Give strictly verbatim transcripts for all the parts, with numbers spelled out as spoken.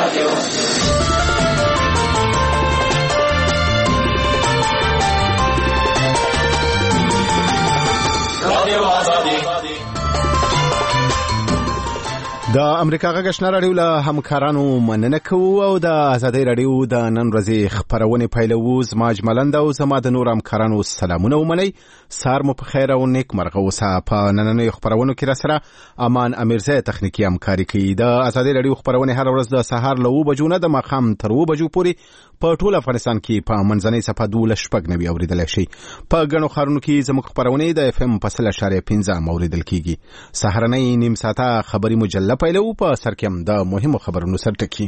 د امریکا غږ آشنا راډیو له همکارانو مننه کوو او د آزادۍ راډیو د نن ورځې خبرونه پیلوو. زما اجملند او زما د نور همکارانو سلامونه ومنئ. سار مو په خیر او نیک مرغه اوسه. په نننۍ خبرونو کې را سره امان امیرزی تخنیکی همکاري کوي. د آزادۍ راډیو خبرونه هر ورځ د سهار له اوه بجو نه د ماښام تر اوه بجو پورې په ټول افغانستان کې په منځنۍ صفحه دولس شپږ نوي اوریدلی شي. په ګڼو ښارونو کې زموږ خبرونه د اف ام په سل اشاریه پنځه اوریدل کیږي. سهارنۍ نیم ساعته خبري مجله پیلو. په سر کې هم د مهمو خبرونو سرټکی.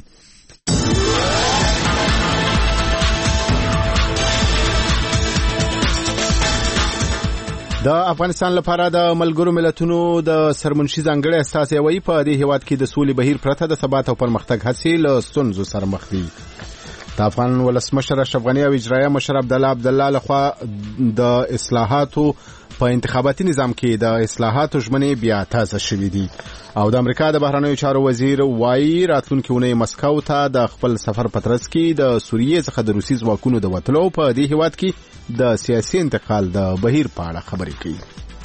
د افغانستان لپاره د ملګرو ملتونو د سرمنشي ځانګړي استازي وایي په دې هیواد کې د سولې بهیر پرته د ثبات او پرمختګ هڅې له ستونزو سره مخ دي. د افغان ولسمشر اشرف غني او اجرایه مشر عبدالله عبدالله لخوا د اصلاحاتو په انتخاباتي نظام کې د اصلاحاتو ژمنې بیا تازه شوې دي. او د امریکا د بهرنیو چارو وزیر وایي راتلونکي اونۍ مسکو ته د خپل سفر په ترڅ کې د سوریې څخه د روسي ځواکونو د وتلو په دې هیواد کې د سیاسي انتقال د بهیر په اړه خبرې کوي.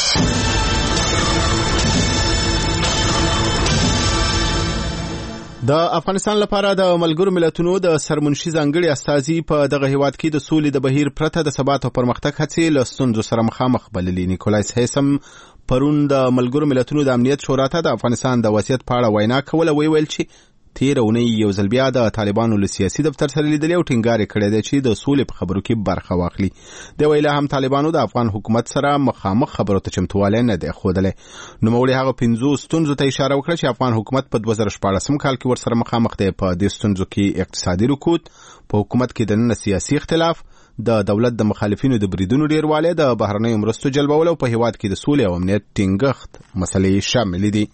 د افغانستان لپاره د ملګرو ملتونو د سرمنشي ځانګړي استازي په دغه هیواد کې د سولې د بهیر پرته د ثبات او پرمختګ هڅې له ستونزو سره مخامخ بللي. نیکولایس هیسم پرون د ملګرو ملتونو د امنیت شورا ته د افغانستان د وضعیت په اړه وینا کوله. وی ویل چې تیر اونۍ یو ځل بیا د طالبانو له سیاسي دفتر سره لیدلې او ټینګار کړی دی چې د سولې په خبرو کې برخه واخلي. د ویله هم طالبانو د افغان حکومت سره مخامخ خبرو ته چمتوالی نه دی ښودلی. نوموړي هغه پنځو ستونزو ته اشاره وکړه چې افغان حکومت په دوه زره شپاړسم کال کې ورسره مخامخ دی. په دې ستونزو کې اقتصادي رکود، په حکومت کې دننه سیاسي اختلاف، د دولت د مخالفینو د بریدونو ډیروالی، د بهرنیو مرستو جلبول او په هیواد کې د سولې او امنیت ټینګښت مسلې شامل دي.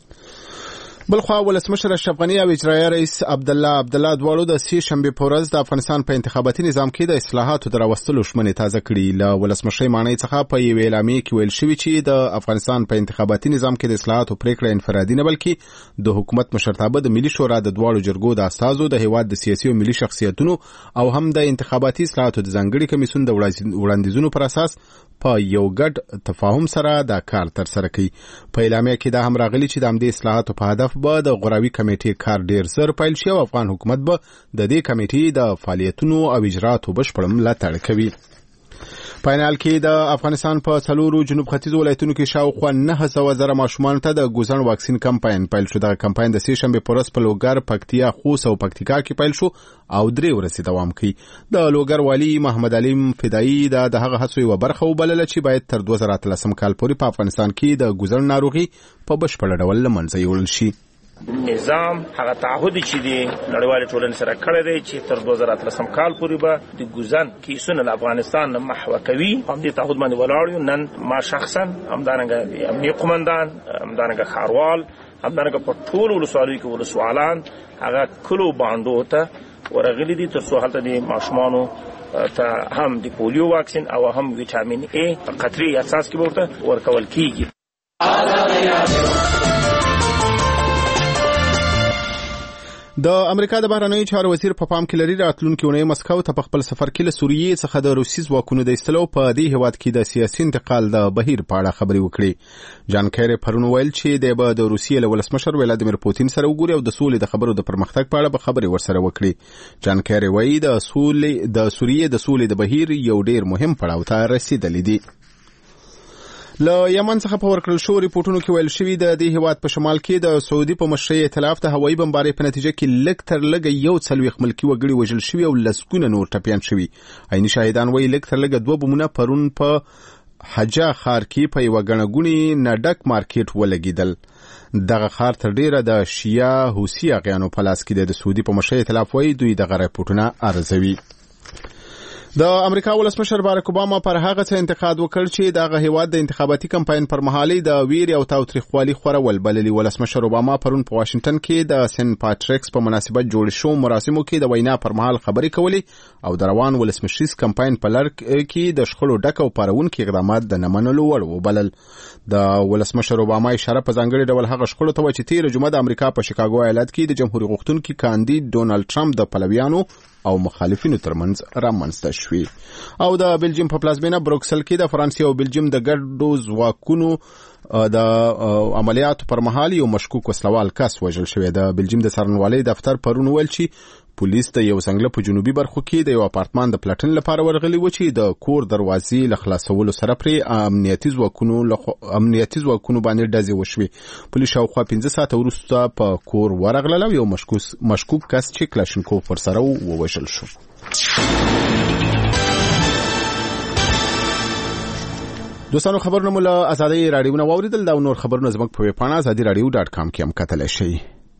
بلخوا ولسمشر اشرف غني او اجرایه رئیس عبدالله عبدالله دواړو د سې شنبې په ورځ د افغانستان په انتخاباتي نظام کې د اصلاحاتو د راوستلو ژمنې تازه کړي. له ولسمشرۍ ماڼۍ څخه په یوې اعلامیې کې ویل شوي چې د افغانستان په انتخاباتي نظام کې د اصلاحاتو پریکړه انفرادي نه بلکې د حکومت مشرتابه د ملي شورا د دواړو جرګو د استازو د هیواد د سیاسي او ملي شخصیتونو او هم د انتخاباتي اصلاحاتو د ځانګړي کمیسیون د وړاندیزونو پر اساس په یو ګډ تفاهم سره دا کار تر سره کوي. په اعلامیه کې دا هم راغلي چې د همدې اصلاحاتو په هدف به د غوراوي کمیټې کار ډیر زر پیل شي او افغان حکومت به د دې کمیټې د فعالیتونو او اجراتو بشپړ ملاتړ کوي. په حال کې د افغانستان په څلورو جنوب ختیځو ولایتونو کې شاوخوا نه سوه زره ماشومانو ته د ګوزن واکسین کمپاین پیل شو. دغه کمپاین د سې شنبې په ورځ په لوګر، پکتیا، خوست او پکتیکا کې پیل شو او درې ورځې دوام کوي. د لوګر والي محمد علیم فدایي دا د هغه هڅو یوه برخه وبلله چې باید تر دوه زره اتلسم کال پورې په افغانستان کې د ګوزن ناروغي په بشپړ ډول له منځه یوړل شي. نظام هغه تعهد چې دی نړیوال ټولنې سره کړی دی چې تر دوه زره اتلسم کال پورې به د ګوزن کیسونه له افغانستان نه محوه کوي. هم دې تعهد باندې ولاړ یو. نن ما شخصا همدارنګه امنیه قومندان، همدارنګه ښاروال، همدارنګه په ټولو ولسوالیو کې ولسوالان هغه کلو باندو ته ورغلي دي تر څو هلته د ماشومانو ته هم د پولیو واکسین او هم ویټامین ای په قطري اساس کې ورته ورکول کیږي. د امریکا د بهرنیو چارو وزیر په پام کې لري راتلونکي اونۍ مسکو ته په خپل سفر کې له سوریې څخه د روسي ځواکونو د ایستلو په دې هیواد کې د سیاسي انتقال د بهیر په اړه خبرې وکړي. جان کیری پرون ویل چې د به د روسیې له ولسمشر ولادیمیر پوتین سره وګوري او د سولې د خبرو د پرمختګ په اړه به خبرې ورسره وکړي. جان کیری وایي د سولې د سوریې د سولې د بهیر یو ډیر مهم پړاو ته رسیدلی دی. له یمن څخه په ورکړل شو ریپورتونو کې ویل شوي د دې هیواد په شمال کې د سعودي په مشرۍ ائتلاف د هوایي بمبارۍ په نتیجه کې لږ تر لږه یو څلوېښت ملکي وګړي وژل شوي او لسګونه نور ټپیان شوي. عیني شاهدان وایي لږ تر لږه دوه بمونه پرون په حجا ښار کې په یوه ګڼه ګوڼې نډک مارکیټ ولګېدل. دغه ښار تر ډیره د شیعه حوثي اغیانو په لاس کې دی. د سعودي په مشرۍ ائتلاف وایي دوی دغه ریپورتونه ارزوي. د امریکا ولسمشر بارک اوباما پر هغه څه انتقاد وکړ چې د هغه هیواد د انتخاباتي کمپاین پر مهال د ویر او تاوتریخوالي خورول بللي. ولسمشر اوباما پرون په واشنگټن کې د سن پاتریکس په مناسبت جوړ شو مراسمو کې د وینا پر مهال خبرې کولې او د روان ولسمشریز کمپاین په لړ کې د شخړو ډک او پارونکي اقدامات د نمنلو وړ وبلل. د ولسمشر اوباما اشاره په ځانګړي ډول هغه شخړو ته و چې تیر جمعه د امریکا په شیکاګو ایالت کې د جمهوریت غوښتونکي کاندید ډونالد ټرمپ د پلویانو او مخالفینو ترمنځ رامنځته شوې. او د بلجیم په پلازمینه بروکسل کې د فرانسې او بلجیم د ګډو ځواکونو د عملیاتو پر مهال یو مشکوک وسلوال کس وژل شوی. د بلجیم د څارنوالۍ دفتر پرون ویل چې پولیس د یو څنګه په جنوبي برخو کې د یو اپارتمان د پلټن لپاره ورغلي و چې د کور دروازې له خلاصولو سره پرې امنیتي ځواکونو امنیتي ځواکونو باندې ډزې وشوې. پولیس شاوخوا پنځه ساعته وروسته په کور ورغلل او یو مشکوک مشکوک کس چې کلاشینکوف ورسره ووژل شو. دوستانو خبرونه مو له ازادي رادیو نه واوریدل. دا نور خبرونه زموږ په ویب پاڼه ازادي رادیو ډاټ کام کې هم کتلی شئ.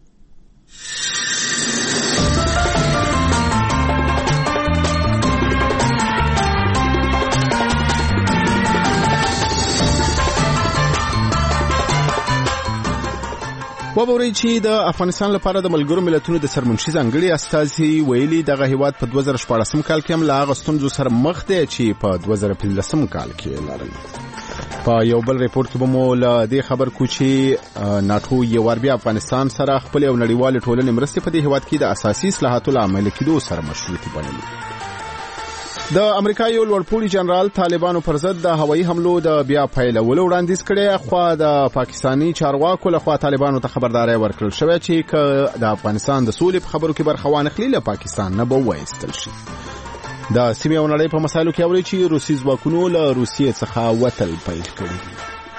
وبوري چې د افغانستان لپاره د ملګرو ملتونو د سرمنشي ځانګړي استازي ویلي دغه هیواد په دوه زره شپاړسم کال کې هم لا غستونځو سره مخ دی چې په دوه زره پنځلسم کال کې لرل. په یو بل ریپورت کې به مو له دې خبر کو چې ناتو یو ور بیا افغانستان سره خپل یو نړیوال ټولنې مرستې په دې هیواد کې د اساسي اصلاحاتو لامل کېدو سره مشروطي بللي. د امریکا یو لوړپوړي جنرال طالبانو پر ضد د هوایي حملو د بیا پیلولو وړاندیز کړی. خو د پاکستاني چارواکو لخوا طالبانو ته خبرداري ورکړل شوې چې ک د افغانستان د سولې په خبرو کې برخه وانخلي له پاکستان نه به وایستل شي. د سیمې او نړۍ په مسایلو کې اوري چې روسي ځواکونو له روسیې څخه وتل پیل کړی دي.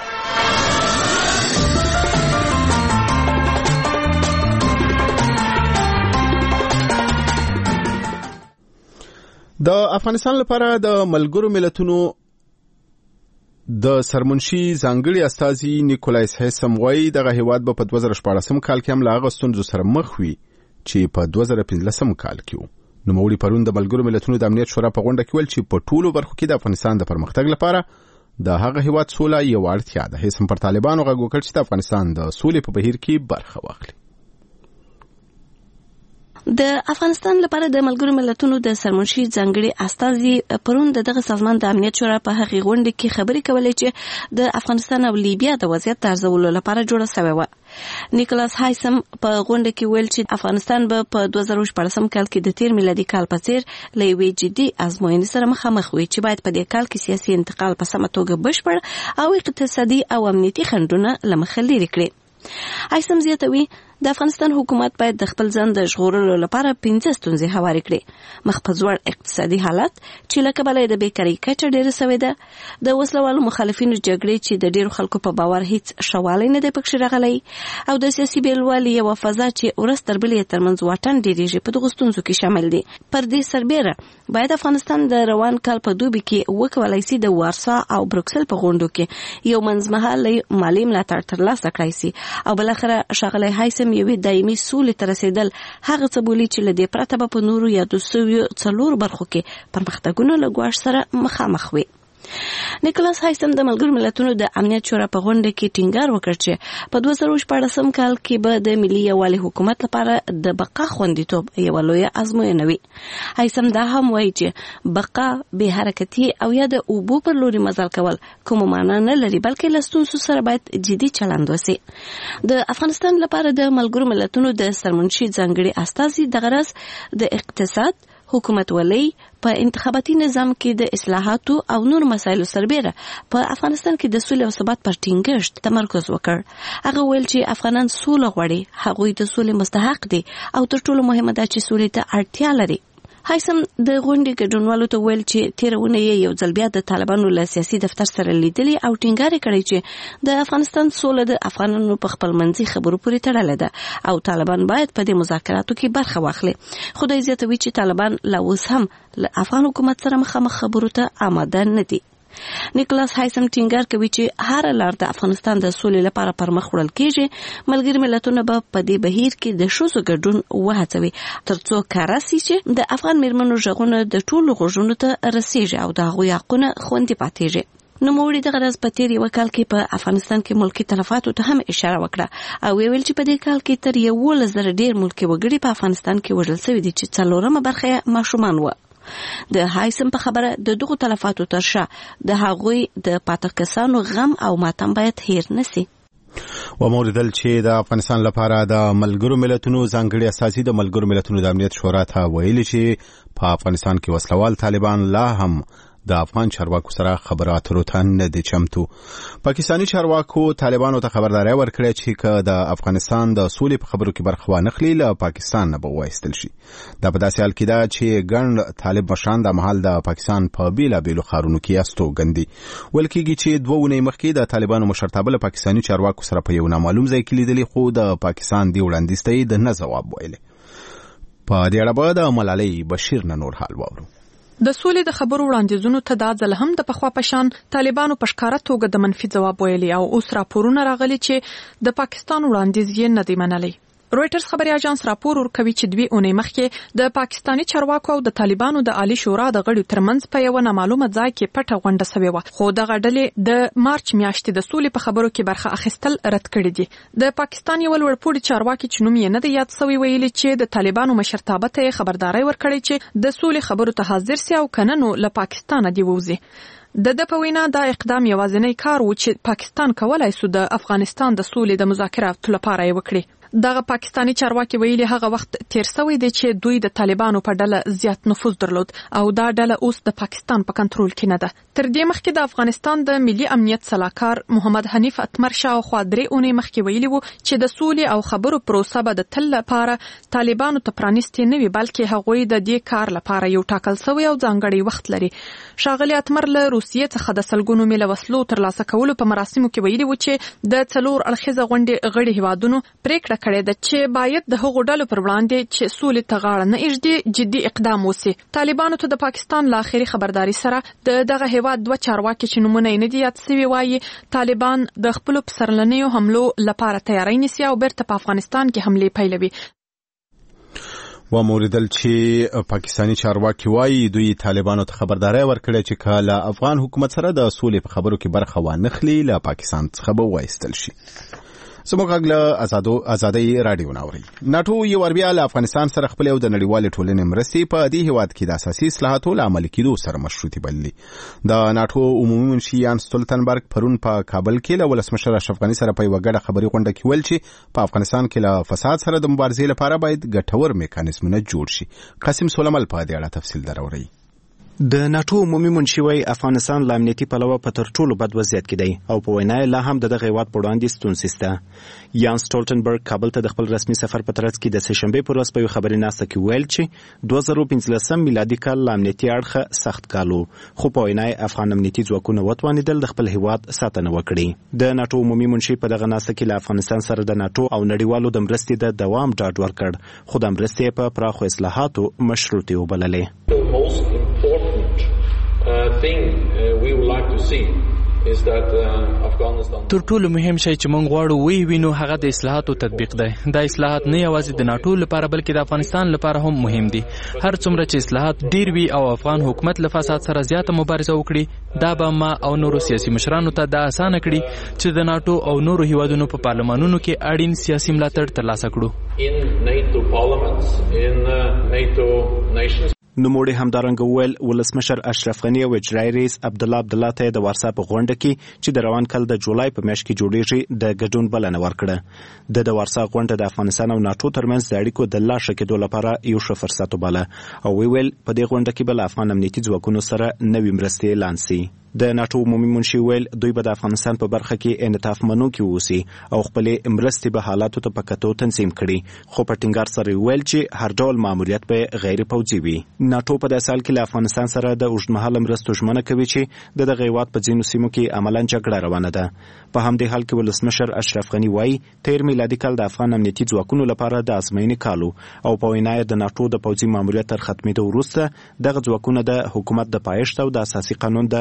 د افغانستان لپاره د ملګرو ملتونو د سرمنشي ځانګړي استازي نیکولایس هیسم وایي دغه هیواد به په دوه زره شپاړسم کال کې هم له هغه ستونزو سره مخ وي چې په دوه زره پنځلسم کال کې وو. نوموړي پرون د ملګرو ملتونو د امنیت شورا په غونډه کې ویل چې په ټولو برخو کې د افغانستان د پرمختګ لپاره د هغه هیواد سوله یو اړتیا ده. هیڅ پر طالبانو غږ وکړ چې د افغانستان د سولې په بهیر کې برخه واخلي. د افغانستان لپاره د ملګرو ملتونو د سرمنشي ځانګړي استازي پرون دغه سازمان د امنیت شورا په هغه غونډه کې خبرې کولې چې د افغانستان او لیبیا د وضعیت د ارزولو لپاره جوړه شوې و. نیکولاس هایسم په غونډه کې ویل چې افغانستان به په دوه زره شپاړسم کال کې د تیر میلادي کال په څیر له یوې جدي ازموینې سره مخامخ وي چې باید په دې کال کې سیاسي انتقال په سمه توګه بشپړ او اقتصادي او امنیتي خنډونه له مخه لرې کړي. هایسم زیاتوي د افغانستان حکومت باید د خپل ځان د ژغورلو لپاره پنځه ستونزې هوارې کړي. مخ په ځوړ اقتصادي حالت چې له کبله د بیکارۍ کچه ډېره سوې ده، د وسلوالو مخالفینو جګړې چې د ډېرو خلکو په باور هیڅ شوالی نه دی پکښې راغلی، او د سیاسي بېلوالي یوه فضا چې ورځ تر بلې ترمنځ واټن ډېرېږي په دغو ستونزو کې شامل دي. پر دې سربېره باید افغانستان د روان کال په دوبي کې وکولی سي د وارسا او بروکسل په غونډو کې یو منځمهالی مالي ملاتړ ترلاسه کړی سي، او بالاخره ښاغلی هایسم یوې دایمي سولې ته رسېدل هغه څه بولي چې له دې پرته به په نورو یادو سویو څلورو برخو کې پرمختګونه له ګواښ سره مخامخ وي. نیکولاس هایسم د ملګرو ملتونو د امنیت شورا په غونډه کې ټینګار وکړ چې په دوه زره شپاړسم کال کې به د ملي یووالي حکومت لپاره د بقا خوندیتوب یوه لویه ازموینه وي. هایسم دا هم وایي چې بقا بې حرکتي او یا د اوبو پر لوري مزل کول کومه معنا نه لري، بلکې له ستونزو سره باید جدي چلند وسي. د افغانستان لپاره د ملګرو ملتونو د سرمنشي ځانګړي استازي د غرض د اقتصاد، حکومت ولي، په انتخاباتي نظام کې د اصلاحاتو او نور مسایلو سربېره په افغانستان کې د سولې او ثبات پر ټینګښت تمرکز وکړ. هغه ویل چې افغانان سوله غواړي، هغوی د سولې مستحق دي او تر ټولو مهمه ده چې سولې ته اړتیا لري. هایسم د غونډې ګډونوالو ته ویل چې تېره اونۍ یې یو ځل بیا د طالبانو له سیاسي دفتر سره لیدلي او ټینګار یې کړی چې د افغانستان سوله د افغانانو په خپل منځي خبرو پورې تړلې ده او طالبان باید په دې مذاکراتو کې برخه واخلي. خو دوی زیاتوي چې طالبان لا اوس هم له افغان حکومت سره مخامخ خبرو ته آماده نه دي. نیکولاس هایسم ټینګار کوي چې هر لار د افغانستان د سولې لپاره پر مخ وړل کیږي. ملګري ملتونه به په دې بهیر کې د ښځو ګډون وهڅوي ترڅو کار شي چې د افغان میرمنو غږونه د ټولو غوږونو ته رسیږي او د هغوی حقونه خوندي پاتېږي. نوموړي دغه ورځ په تیر یو کال کې په افغانستان کې ملکي تلفاتو ته هم اشاره وکړه او ویل چې په دې کال کې تر یولس زره ډیر ملکي وګړي په افغانستان کې وژل شوي دي چې څلورمه برخه ماشومان و. د هایسم په خبره د دغو تلفاتو تر شا د هغوی د پاتې کسانو غم او ماتم باید هیر نسی. و موردل چې د افغانستان لپاره د ملګرو ملتونو ځانګړي اساسي د ملګرو ملتونو د امنیت شورا ته ویلي چې په افغانستان کې وسلوال طالبان لا هم د افغان چارواکو سره خبرو اترو ته نه دي چمتو. پاکستاني چارواکو طالبانو ته خبرداري ورکړه چې که د افغانستان د سولې په خبرو کې برخه وانخلي له پاکستان نه به وایستل شي. دا په داسې حال کې ده چې ګڼ طالب مشران د مهال د پاکستان په بیلابیلو ښارونو کې استوګن دي. ویل کېږي چې دوه اونۍ مخکې د طالبانو مشرتابه له پاکستاني چارواکو سره په یو نامعلوم ځای کې لیدلي خو د پاکستان دې وړاندیز ته یې د نه ځواب ویلی. په دې اړه به د ملالۍ بشیر نه نور حال واورو. د سولې د خبرو وړاندیزونو ته دا ځل هم د پخوا په شان طالبانو په ښکاره توګه د منفي ځواب ویلي او اوس راپورونه راغلي چې د پاکستان وړاندیز یې نه دی منلی. رويټرز خبري اژانس راپور ورکوي چې دوی اونۍ مخکې د پاکستاني چارواکو او د طالبانو د عالی شورا د غړو ترمنځ په یو نامعلومه ځای کې پټه غونډه شوې و خو دغه ډلې د مارچ میاشتې د سولې په خبرو کې برخه اخیستل رد کړي دي. د پاکستان یو لوړپوړي چارواکي چې نوم یې نه دی یاد شوی ویلي چې د طالبانو مشرتابه ته خبرداري ورکړي چې د سولې خبرو ته حاضر سي او کنه نو له پاکستان دی ووزي. د د په وینا دا اقدام یوازینی کار و چې پاکستان کولای سو د افغانستان د سولې د مذاکراتو لپاره یې وکړي. دغه پاکستاني چارواکي ویلي هغه وخت تیر شوی دی چې دوی د طالبانو په ډله زیات نفوذ درلود او دا ډله اوس د پاکستان په کنټرول کې نه ده. تر دې مخکې د افغانستان د ملي امنیت سلاکار محمد حنیف اتمر شاوخوا درې اونۍ مخکې ویلي وو چې د سولې او خبرو پروسه به د تل لپاره طالبانو ته پرانیستې نه وي بلکې هغوی د دې کار لپاره یو ټاکل شوی او ځانګړی وخت لري. ښاغلي اتمر له روسیې څخه د سلګونو میله وسلو ترلاسه کولو په مراسمو کې ویلي وو چې د څلور اړخیزه غونډې غړي هیوادونو پریکړه کړې ده چې باید د هغو ډلو پر وړاندې چې سولې ته غاړه نه ایږدي جدي اقدام وشي. طالبانو ته د پاکستان له آخري خبرداري سره د دغه هیواد دوه چارواکي چې نومونه یې نه دي یاد شوي وایي طالبان د خپلو پسرلنیو حملو لپاره تیاری نیسي او بیرته په افغانستان کې حملې پیلوي. و موردل چې پاکستاني چارواکي وایي دوی طالبانو ته خبرداري ورکړه چې کله افغان حکومت سره د سولې په خبرو کې برخه وانخلي له پاکستان څخه به وایستل شي. زموږ غږ له آزادو آزادۍ رادیو ناوري. ناتو یو ور بیا له افغانستان سره خپل او د نړیوال ټولنې مرستې په دې هیواد کې د اساسي اصلاحاتو له عملي کېدو سره مشروطي بللي. د ناتو عمومي منشي یان ستولتنبرګ پرون په کابل کې له ولسمشر اشرف غني سره په یوه ګډه خبري غونډه کې ویل چې په افغانستان کې له فساد سره د مبارزې لپاره باید ګټور میکانیزمونه جوړ شي. قاسم سولمل په دې اړه تفصیل دراوړي. د ناتو عمومي منشي وايي افغانستان له امنیتي پلوه په تر ټولو بد وضعیت کې دی او په وینا لا هم دغه هیواد په وړاندې ستونزې شته. یان سټولټنبرګ کابل ته د خپل رسمي سفر په ترڅ کې د سهشنبې پر ورځ په یو خبري ناسته کې ویل چې دوه زره پنځلسم میلادي کال له امنیتي اړخه سخت کال و خو په وینا افغان امنیتي ځواکونه وتوانېدل د خپل هیواد ساتنه وکړي. د ناتو عمومي منشي په دغه ناسته کې له افغانستان سره د ناتو او نړیوالو د مرستې د دوام ډاډ ورکړ خو د مرستې په پراخو اصلاحاتو مشروطي وبللې. Uh, thing uh, we would like to see is that uh, Afghanistan تر ټولو مهم شی چې موږ غواړو وی وینو هغه د اصلاحاتو تطبیق دی. دا اصلاحات نه یوازې د ناتو لپاره بلکې د افغانستان لپاره هم مهم دي. هر څومره چې اصلاحات ډیر وي او افغان حکومت له فساد سره زیاته مبارزه وکړي دا به ما او نورو سیاسي مشرانو ته دا اسانه کړي چې د ناتو او نورو هیوادونو په پارلمانونو کې اړین سیاسي ملاتړ ترلاسه کړو. in NATO parliaments, in uh, NATO nations. نوموړي همدارنګه وویل ولسمشر اشرف غني او اجرایي رئیس عبدالله عبدالله ته د واتساپ غونډه کې چې د روان کال د جولای په میاشت کې جوړیږي د ګډون بلنه ورکړه. د د واتساپ غونډه د افغانستان او ناتو ترمنځ د اړیکو د لا ښه کېدو لپاره یو ښه فرصت وباله او ویل په دې غونډه کې به له افغان امنیتي ځواکونو سره نوې مرستې اعلان سي. د ناتو عمومي منشي ویل دوی به د افغانستان په برخه کې انعطاف منونکي واوسي او خپلې مرستې به حالاتو ته په کتو تنظیم کړي خو په ټینګار سره ویل چې هر ډول ماموریت به غیر پوځي وي. ناتو په داسې حال کې له افغانستان سره د اوږدمهاله مرستو ژمنه کوي چې د دغه هیواد په ځینو سیمو کې عملاً جګړه روانه ده. په همدې حال کې ولسمشر اشرف غني وایي تیر میلادي کال د افغان امنیتي ځواکونو لپاره د ازموینې کال او په وینا د ناتو د پوځي ماموریت تر ختمېدو وروسته دغه ځواکونه د حکومت د پایښت او د اساسي قانون د ارزښت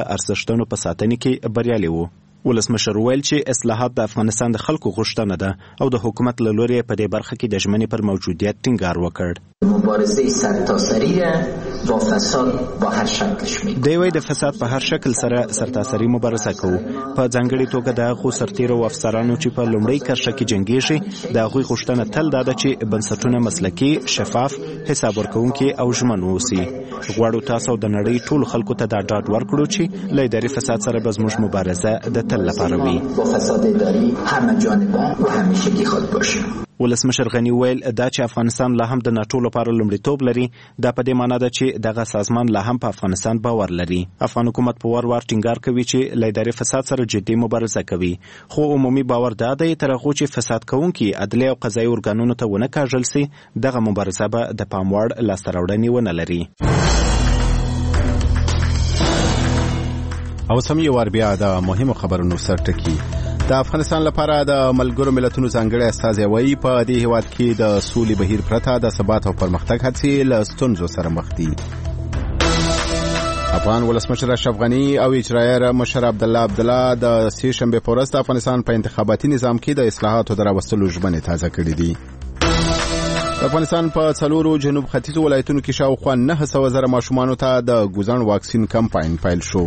غوښتنو په ساتنه کې بریالي وو. ولسمشر ویل چې اصلاحات د افغانستان د خلکو غوښتنه ده او د حکومت له لوري په دې برخه کې د ژمنې پر موجودیت ټینګار وکړ. مبارزه سرتاسری با فساد با هر شکلش می دی وی د فساد په هر شکل سره سرتاسری مبارزه کوو. په ځانګړي توګه د هغو سرتیرو او افسرانو چې په لومړۍ کرښه کې جنګیږي د هغوی غوښتنه تل دا ده چې بنسټونه مسلکي، شفاف، حساب ورکوونکي او ژمن واوسي. غواړو تاسو د نړۍ ټولو خلکو ته دا ډاډ ورکړو چې له اداري فساد سره به زموږ مبارزه د تل لپاره وي. با فساد اداری همه جانبه و همیشگی خود باشه. ولسمشر غنی ویل دا چې افغانستان لا هم د ناټو لپاره لومړیتوب لري دا په دې معنی ده چې دغه سازمان لا هم په افغانستان باور لري. افغان حکومت په وار وار ټینګار کوي چې له اداري فساد سره جدي مبارزه کوي، خو عمومي باور دا دی تر هغه چې فساد کوونکي عدلي او قضایي ارګانونو ته ونه کاږل سي دغه مبارزه به د پام وړ لاسته راوړنې ونه لري. او سم یو ور بیا د مهمو خبرونو سرټکی. د افغانستان لپاره د ملګرو ملتونو ځانګړی استازی وایي په دې هیواد کې د سولې بهیر پرته د ثبات او پرمختګ هڅې له ستونزو سره مخ دي. افغان ولسمشر اشرف غنی او اجرایه مشر عبدالله عبدالله د سې شنبې په ورځ د افغانستان په انتخاباتي نظام کې د اصلاحاتو د راوستلو ژمنې تازه کړې دي. د افغانستان په څلورو جنوب ختیځو ولایتونو کې شاوخوا نهه سوه زره ماشومانو ته د ګوزن واکسین کمپاین پیل شو.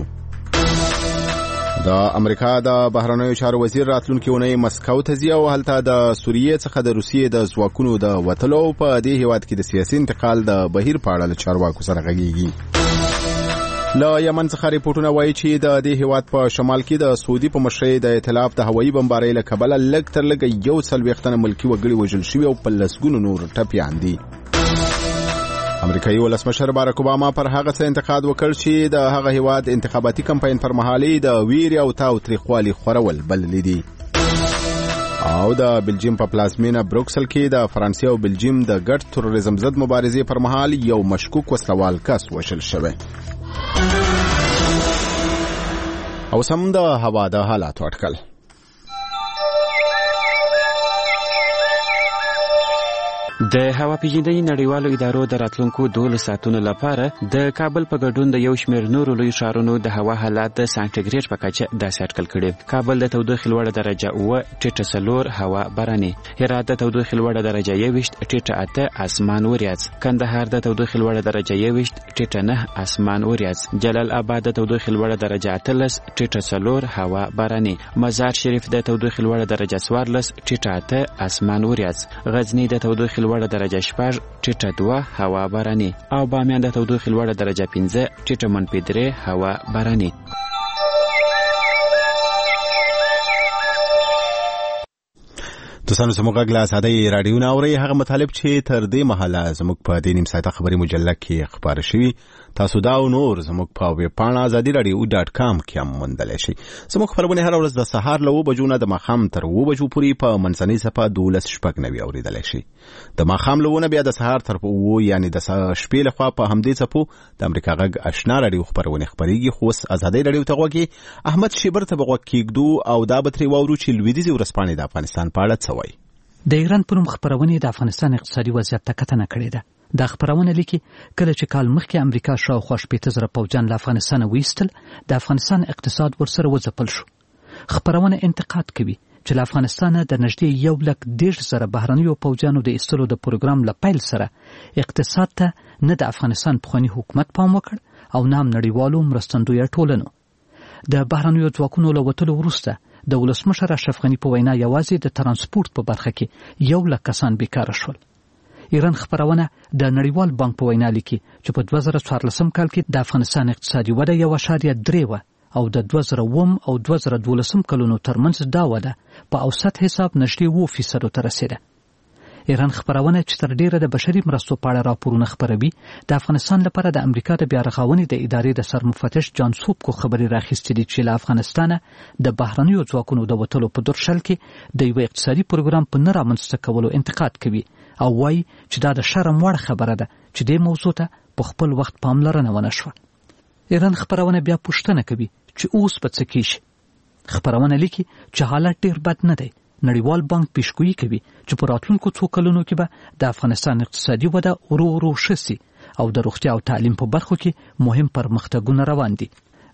د امریکا د بهرنیو چارو وزیر راتلونکي اونۍ مسکو ته ځي او هلته د سوریې څخه د روسیې د ځواکونو د وتلو په دې هیواد کې د سیاسي انتقال د بهیر په اړه له چارواکو سره غږیږي. له یمن څخه ریپورتونه وایي چې د دې هیواد په شمال کې د سعودي په مشرۍ د ائتلاف د هوایي بمبارۍ له کبله لږ تر لږه یو څلوېښت تنه ملکي وګړي وژل شوي او په لسګونو نور ټپیان دي. امریکایي ولسمشر باراک اوباما پر هغه څه انتقاد وکړ چې د هغه هیواد انتخاباتي کمپاین پر مهال د ویرې او تاوتریخوالي خورول بللي دي. او د بلجیم په پلازمینه بروکسل کې د فرانسې او بلجیم د ګډ تروریزم ضد مبارزې پر مهال یو مشکوک وسلوال کس وژل شوی. او سم د هوا د حالاتو اټکل. د هوا پیژندنې نړیوالو ادارو د راتلونکو دولس ساعتونو لپاره د کابل په ګډون د یو شمېر نورو لوی ښارونو د هوا حالات د سانټیګریډ په کچه داسې اټکل کړي. کابل د تودوخې لوړه درجه اوه ټیټه څلور هوا باراني، هرات د تودوخې لوړه درجه یوویشت ټیټه اته اسمان وریځ، کندهار د تودوخې لوړه درجه یوویشت ټیټه نه اسمان وریځ، جلال آباد د تودوخې لوړه درجه اتلس ټیټه څلور هوا باراني، مزار شریف د تودوخې لوړه درجه څوارلس ټیټه اته اسمان وریځ، غزنی د تودوخې لوړه درجه شپږ ټیټه دوه هوا باراني او بامیان د تودوخې لوړه درجه پنځه ټیټه منفي درې هوا باراني. دوستانو زموږ غږ له ازادۍ راډیو نه اورئ. هغه مطالب چې تر دې مهاله زموږ په دې نیم ساعته خبري مجله کې خپاره شوي تاسو دا او نور زموږ په ویب پاڼه ازادي راډیو ډاټ کام کې هم موندلی شئ. زموږ خبرونه هره ورځ د سهار له اوه بجو نه د ماښام تر اوه بجو پورې په منځنۍ څپه دولس شپږ نوي اورېدلی شئ. د ماښام له اوه نه بیا د سهار تر اوه یعنې د شپې لخوا په همدې څپو د امریکا غږ اشنا راډیو خپرونې خپرېږي. خو اوس ازادۍ راډیو ته غوږ احمد شیبر ته به غوږ کېږدو او دا به ترې واورو چې لویدیځې ورځپاڼې د افغانستان په اړه څه وایي. د ایران په نوم خپرونې د افغانستان اقتصادي وضعیت ته کتنه کړې ده. دا خپرونه لیکي کله چې کال مخکې امریکا شاوخوا شپېته زره پوځیان له افغانستانه وایستل د افغانستان اقتصاد ورسره وځپل شو. خپرونه انتقاد کوي چې له افغانستانه د نږدې یو لک دېرش زره بهرنیو پوځیانو د ایستلو د پروګرام له پیل سره اقتصاد ته نه د افغانستان پخواني حکومت پام وکړ او نه هم نړیوالو مرستندویه ټولنو. د بهرنیو ځواکونو له وتلو وروسته د ولسمشر اشرف غني په وینا یوازې د ترانسپورت په برخه کې یو لک کسان بیکاره شول. ایران خپرونه د نړیوال بانک په وینا لیکي چې په دوه زره څوارلسم کال کې د افغانستان اقتصادي وده یو اعشاریه درې وه او د دوه زره اووم او دوه زره دولسم کلونو ترمنځ دا وده په اوسط حساب نږدې اووه فیصدو ته رسېده. ایران خپرونه چې تر ډیره د بشري مرستو په اړه راپورونه خپروي د افغانستان لپاره د امریکا د بیا رغونې د ادارې د سرمفتش جان سوبکو خبرې راخیستې دي چې له افغانستانه د بهرنیو ځواکونو د وتلو په درشل کې د یو اقتصادي پروګرام په نه رامنځته کولو انتقاد کوي او وایي چې دا د شرم وړ خبره ده چې دې موضوع ته په خپل وخت پاملرنه ونه شوه. ایران خپرونه بیا پوښتنه کوي چې اوس به څه کیږي. خپرونه لیکي چې حالت ډیر بد نه دی. نړیوال بانک پیشګویي کوي چې په راتلونکو څو کلونو کې به د افغانستان اقتصادي وده ورو ورو ښه سي او د روغتیا او تعلیم په برخو کې مهم پرمختګونه روان دي.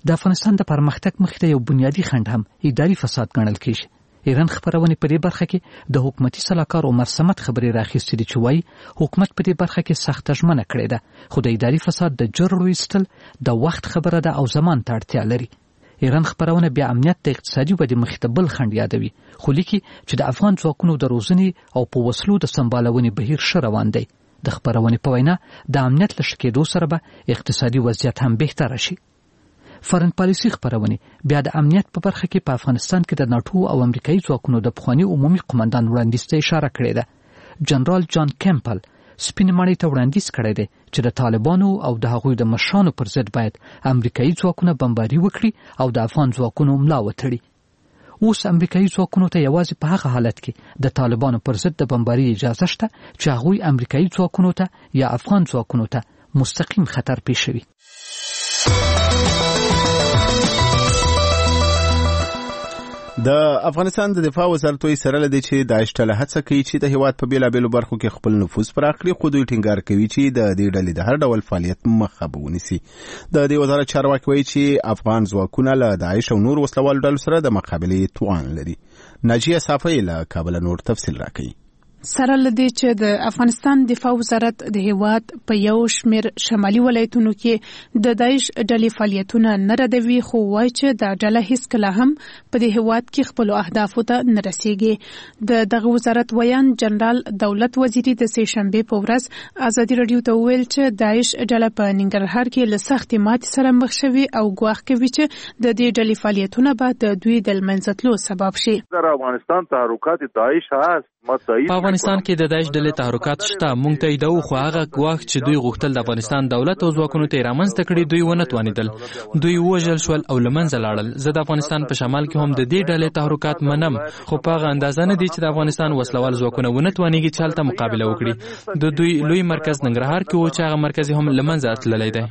د افغانستان د پرمختګ مخې ته یو بنیادی خنډ هم اداري فساد ګڼل کیږي. ایران خبرونه په دې برخه کې د حکومتي سلاکار عمر صمد خبري راخیستې دي چې وايي حکومت په دې برخه کې سخت ژمنه کړې ده، خو د اداري فساد د جرړو ایستل د وخت خبره ده او زمان ته اړتیا لري. ایران خبرونه بیا امنیت د اقتصادي ودې مخې ته بل خنډ یادوي، خو لیکي چې د افغان ځواکونو د روزنې او په وسلو د سمبالونې بهیر ښه روان دی. د خبرونې په وینا د امنیت له ښه کېدو سره به اقتصادي وضعیت هم بهتره شي. فارن پالیسي خبرونه بیا د امنیت په برخه کې په افغانستان کې د ناتو او امریکایي ځواکونو د پخوانی عمومي قومندان وړاندیز ته اشاره کړې ده. جنرال جان کیمپل سپینمړی ته وړاندیز کړی دی چې د طالبانو او د هغوی د مشرانو پر ضد باید امریکایي ځواکونه بمباري وکړي او د افغان ځواکونو ملا وتړي. اوس امریکایي ځواکونو ته یوازې په هغه حالت کې د طالبانو پر ضد د بمباري اجازه شته چې هغوی امریکایي ځواکونو ته یا افغان ځواکونو ته مستقیم خطر پیښوي. د افغانستان د دفاع وزارت وایي سره لدی چې داعش ډله هڅه کوي چې د هیواد په بیلابېلو برخو کې خپل نفوذ پراخ کړي، خو دوی ټینګار کوي چې د دې ډلې د هر ډول فعالیت مخه به ونیسي. د دې وزارت چارواکي وایي چې افغان ځواکونه له داعش او نور وسلوالو ډلو سره د مقابلې توان لري. ناجیه صافی له کابل نور تفصیل راکوي. سره لدی چې د افغانستان دفاع وزارت د هیواد په یو شمیر شمالي ولایتونو کې د داعش ډلې فعالیتونه نه ردوي، خو وایي چې دا ډله هیڅ کله هم په دې هیواد کې خپل اهدافو ته نه رسیږي. د دغه وزارت ویان جنرال دولت وزیری د سه شنبه په ورځ ازادي رادیو ته ویل چې داعش ډله په ننګرهار کې له سختې ماتې سره مخ شوي او ګواښ کوي چې د دې ډلې فعالیتونه به د دوی د منځتلو سبب شي. در افغانستان تحرکات داعش هست. په افغانستان کې د داعش ډلې تحرکات شته، مونږ ته ایدو، خو هغه ګواښ چې دوی غوښتل د افغانستان دولت او ځواکونو ته رامنځته کړي دوی ونه توانیدل. دوی وژل شول او لمنځه لاړل. زه د افغانستان په شمال کې هم د دې ډلې تحرکات منم، خو په هغه اندازه نه دي چې د افغانستان وسلوال ځواکونه ونه توانیږي چې هلته مقابله وکړي. د دوی لوی مرکز ننګرهار کې و چې هغه مرکز هم لمنځه تللی دی.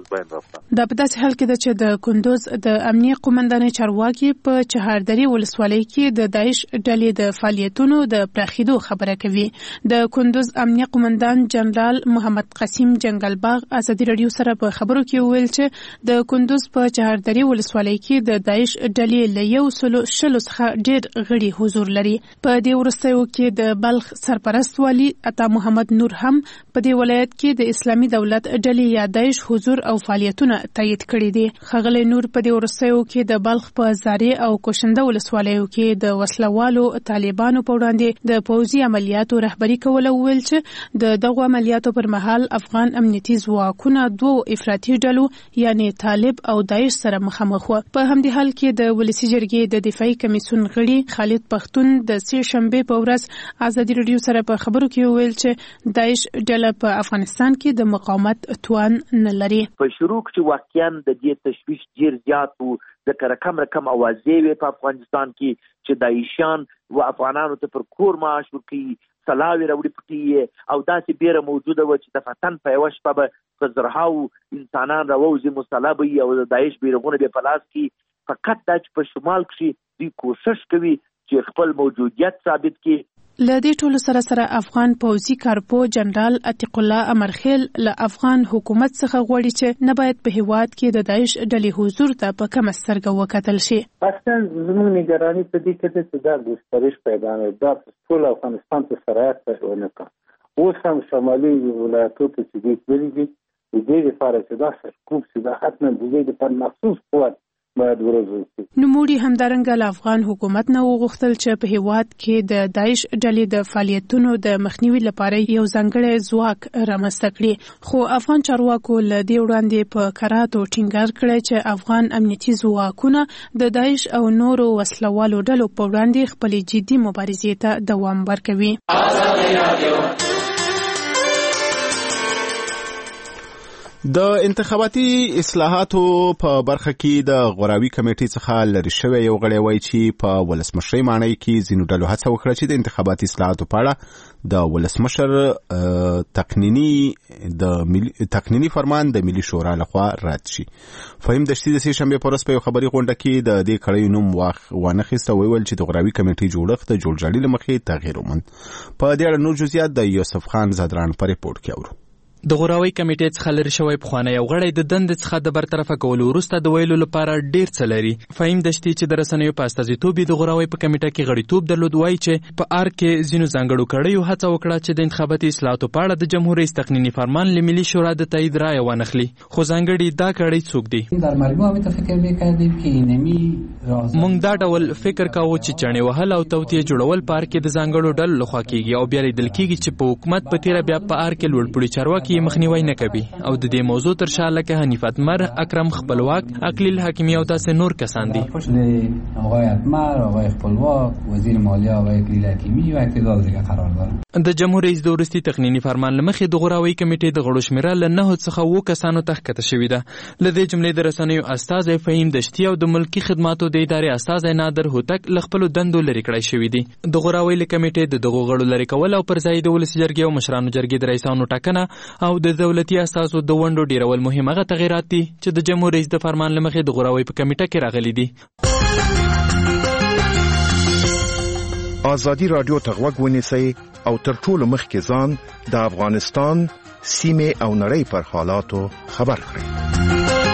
دا په داسې حال کې ده چې د کندوز د امنیه قومندانۍ چارواکي په چهاردری ولسوالۍ کې د داعش ډلې د فعالیتونو د پراخېدو خبره کوي. د کندوز امنیه قومندان جنرال محمد قاسم جنگلباغ ازادي رادیو سره په خبرو کې ویل چې د کندوز په چهاردری ولسوالۍ کې د داعش ډلې له یو سلو شلو څخه ډېر غړي حضور لري. په دې وروستیو کې د بلخ سرپرست والي عطا محمد نور هم په دې ولایت کې د اسلامي دولت ډلې یا داعش حضور او فعالیتونه تایید کړي دي. ښاغلی نور په دې وروستیو کې د بلخ په زاري او کوشنده ولسوالیو کې د وسلوالو طالبانو په وړاندې د پوځي عملیاتو رهبری کول او ویل چې د دغه عملیاتو پر مهال افغان امنیتي ځواکونه دوه افراطي ډلو یعنی طالب او داعش سره مخامخ وو. په همدې حال کې د ولسی جرګې د دفاعي کمیسیون غړي خالد پختون د سه شنبه په ورځ ازادي رادیو سره په خبرو کې ویل چې داعش ډله په افغانستان کې د مقاومت توان نه لري. په شروع کې واقعا د دې تشویش ډیر زیات وو، د رقم رقم اوازې وي په افغانستان کې چې داعشان و افغانانو ته پر کور معاش ورکوي، سلاوي راوړي پکې او داسې بیره موجوده و چې د فتن په یوه شپه به په زرهاو انسانان راووځي مصلب وي او د داعش بیرغونه به په لاس کې. فقط دا چې په شمال کې دوی کوشش کوي چې خپل موجودیت ثابت کړي. له دې ټولو سره سره افغان پوځي کارپو جنرال عتیق الله امرخیل له افغان حکومت څخه غواړي چې نه باید په هیواد کې د داعش ډلې حضور ته په کومه سترګه وکتل شي. اصلا زموږ نگرانی په دې کې چې دا ګسترش پیدا نه دا ټول افغانستان ته سرایت پیونه کا اوس هم شمالي ولایتونو ته چې دې دي د دې لپاره چې دا سرکوب چې دا حتما د دې لپاره مخصوص قوت باید ورزوي. نوموړي همدارنګه له افغان حکومت نه وغوښتل چې په هیواد کې د داعش ډلې د فعالیتونو د مخنیوي لپاره یو ځانګړی ځواک رامنځته کړي. خو افغان چارواکو له دې وړاندې په کراتو ټینګار کړی چې افغان امنیتي ځواکونه د داعش او نورو وسلوالو ډلو په وړاندې خپلې جدي مبارزې ته دوام ورکوي. د انتخاباتي اصلاحاتو په برخه کې د غوراوي کمیټې څخه لري شوی یو غړی وایي چې په ولسمشرۍ ماڼۍ کې ځینو ډلو هڅه وکړه چې د انتخاباتي اصلاحاتو په اړه د ولسمشر تقنینی د ملي تقنینی فرمان د ملي شورا لخوا رد شي. فهم دشتي د سه شنبه په ورځ په یو خبري غونډه کې د دې کړۍ نوم وانخیسته ویل چې د غوراوي کمیټې جوړښت د جوړجاړي لمخې تغییر وموند. په دې اړه نور جزئیات د یوسف خان زادران په ریپورت کې اورو. د غوراوي کمیټې څخه لري شوی پخوانی یو غړی د دندې څخه د برطرفه کولو وروسته د ویلو لپاره ډیر څه لري. فهیم دشتي چې د رسنیو په استازیتوب د غوراوي په کمیټه کې غړیتوب درلود وایي چې په ار کې ځینو ځانګړو کړیو هڅه وکړه چې د انتخاباتي اصلاحاتو په اړه د جمهور رئیس تقنینی فرمان له ملي شورا د تایید رایه وانخلي. خو ځانګړي دا کړی څوک دي؟ در مجموع هم فکر می‌کردیم که اینمی مونږ دا ډول فکر کاوه چې چڼې وهل او توطیه جوړول په ار کې د ځانګړو ډلو لخوا کیږي او بیا لیدل کیږي چې په حکومت په تیره بیا په ار کې لوړپوړي چارواکي مخنیوي نه کوي او د دې موضوع تر شا لکه حنیف اتمر، اکرم خپلواک، اقلیل حکیمی او تاسو نور کسان دي. آقای اتمر، آقای خپلواک، وزیر مالیه آقای اقلیل حکیمی و اقتدار دیگه قرار دارن. د جمهور رئیس د وروستي تقنینی فرمان لمخې د غوراوي کمیټې د غړو شمیره له نه څخه وو کسانو ته ښکته شوې ده. له دې جملې د رسنیو استازی فهیم دشتي او د ملکی خدماتو د ادارې استازی نادر هوتک له خپلو دندو لرې کړای شوي دي. د غوراوي له کمیټې د دغو غړو لرې کول او پر ځای د ولسي جرګې او مشرانو جرګې د رئیسانو ټاکنه او د دولتي اساسو د ونډو ډیرول مهم هغه تغیرات دي چې د جمهور رئیس د فرمان لمخې د غوراوي په کمیټه کې راغلي دي. ازادي رادیو ته غوږ ونیسئ او تر ټولو مخکې ځان د افغانستان سیمې او نړۍ پر حالاتو خبر کړئ.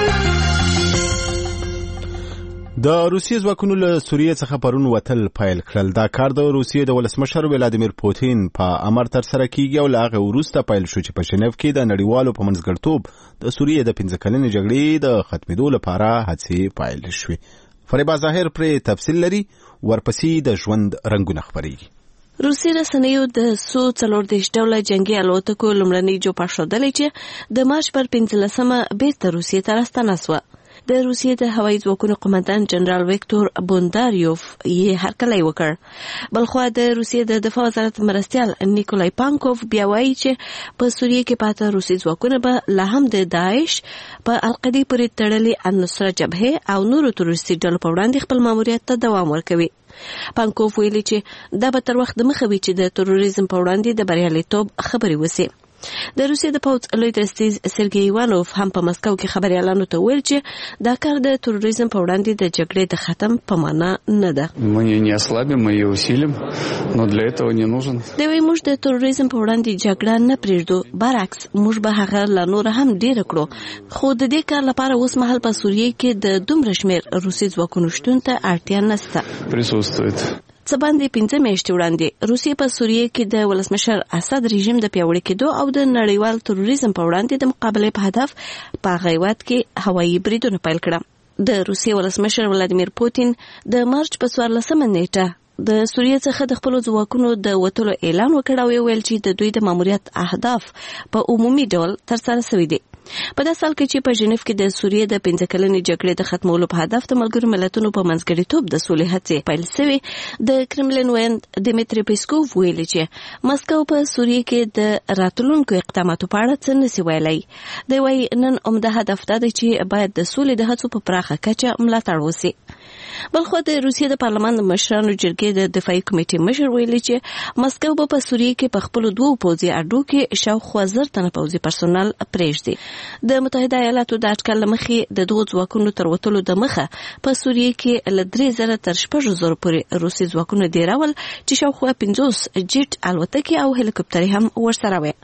د روسیې ځواکونو له سوریې څخه پرون وتل پیل کړل. دا کار د روسیې د ولسمشر ولادیمیر پوتین په امر تر سره کیږي او له هغه وروسته پیل شو چې په ژنیف کې د نړیوالو په منځګړیتوب د سوریې د پنځه کلنې جګړې د ختمېدو لپاره هڅې پیل شوې. فریبا ظاهر پرې تفصیل لري، ورپسې د ژوند رنګونه خپرېږي. روسي رسنیو د سو څلور دېرش ډوله جنگي الوتکو لومړنۍ جوپه ښودلې چې د مارچ پر پنځلسمه بېرته روسیې ته راستنه سوه. د روسیې د هوایي ځواکونو قومندان جنرال ویکتور بونداریوف یې هرکلی وکړ. بلخوا د روسیې د دفاع وزارت مرستیال نیکولای پانکوف بیا وایي چې په سوریې کې پاته روسي ځواکونه به لا هم د داعش په القدي پورې تړلې النصره جبهې او نورو تروریستي ډلو په وړاندې خپل ماموریت ته دوام ورکوي. پانکوف ویلي چې دا به تر وخت دمخه وي چې د تروریزم په وړاندې د بریالیتوب خبرې وسي. د روسیې د پوځ لوی درستیز سرګی ایوانوف هم په مسکو کې خبريالانو ته ویل چې دا کار د تروریزم په وړاندې د جګړې د ختم په معنا نه ده. Мы не ослабим, мы ее усилим, но для этого не нужен. د وی موږ د تروریزم په وړاندې جګړه نه پرېږدو، برعکس موږ به هغه لا نور هم ډیر کړو. خو د دې کار لپاره اوس مهال په سوریې کې د دومره شمېر روسي ځواکونو شتون ته اړتیا نشته. Присутствует. څه باندې پنځه میاشتې وړاندې روسیې په سوریې کې د ولسمشر اسد رژیم د پیاوړي کېدو او د نړیوال تروریزم په وړاندې د مقابلې په هدف په غیوت کې هوایي بریدونه پیل کړل. د روسیې ولسمشر ولادیمیر پوتین د مارچ په څوارلسمه نیټه د سوریې څخه د خپل ځواکونو د وټولو اعلان وکړ او ویل چې د دوی د ماموریت اهداف په عمومي ډول ترسره شوي دي. په داسې حال کې چې په ژنیف کې د سوریې د پنځه کلنې جګړې د ختمولو په هدف د ملګرو ملتونو په منځګړیتوب د سولې هڅې پیل شوې، د کرملین ویاند دیمیتری پیسکوف ویلي چې مسکو په سوریې کې د راتلونکو اقداماتو په اړه څه نشي ویلی. دی وایي نن عمده هدف دا دی چې باید د سولې د هڅو په پراخه کچه ملاتړ وشي. بلخو د روسیې د پارلمان د مشرانو جرګې د دفاعي کمیټې مشر ویلي چې مسکو به په سوریې کې په خپل دوه پوځي اډو کې شاوخوا زر تنه پوځي پرسونل پرېږدي. د متحده ایالاتو د اټکل مخې د دوه ځواکونو تر وتلو د مخه په سوریې کې له درې زره تر شپږ زره پورې روسي ځواکونه ډیرول چې شاوخوا پنځوس جیټ الوتکې او هلیکوپټرې هم ورسره وي.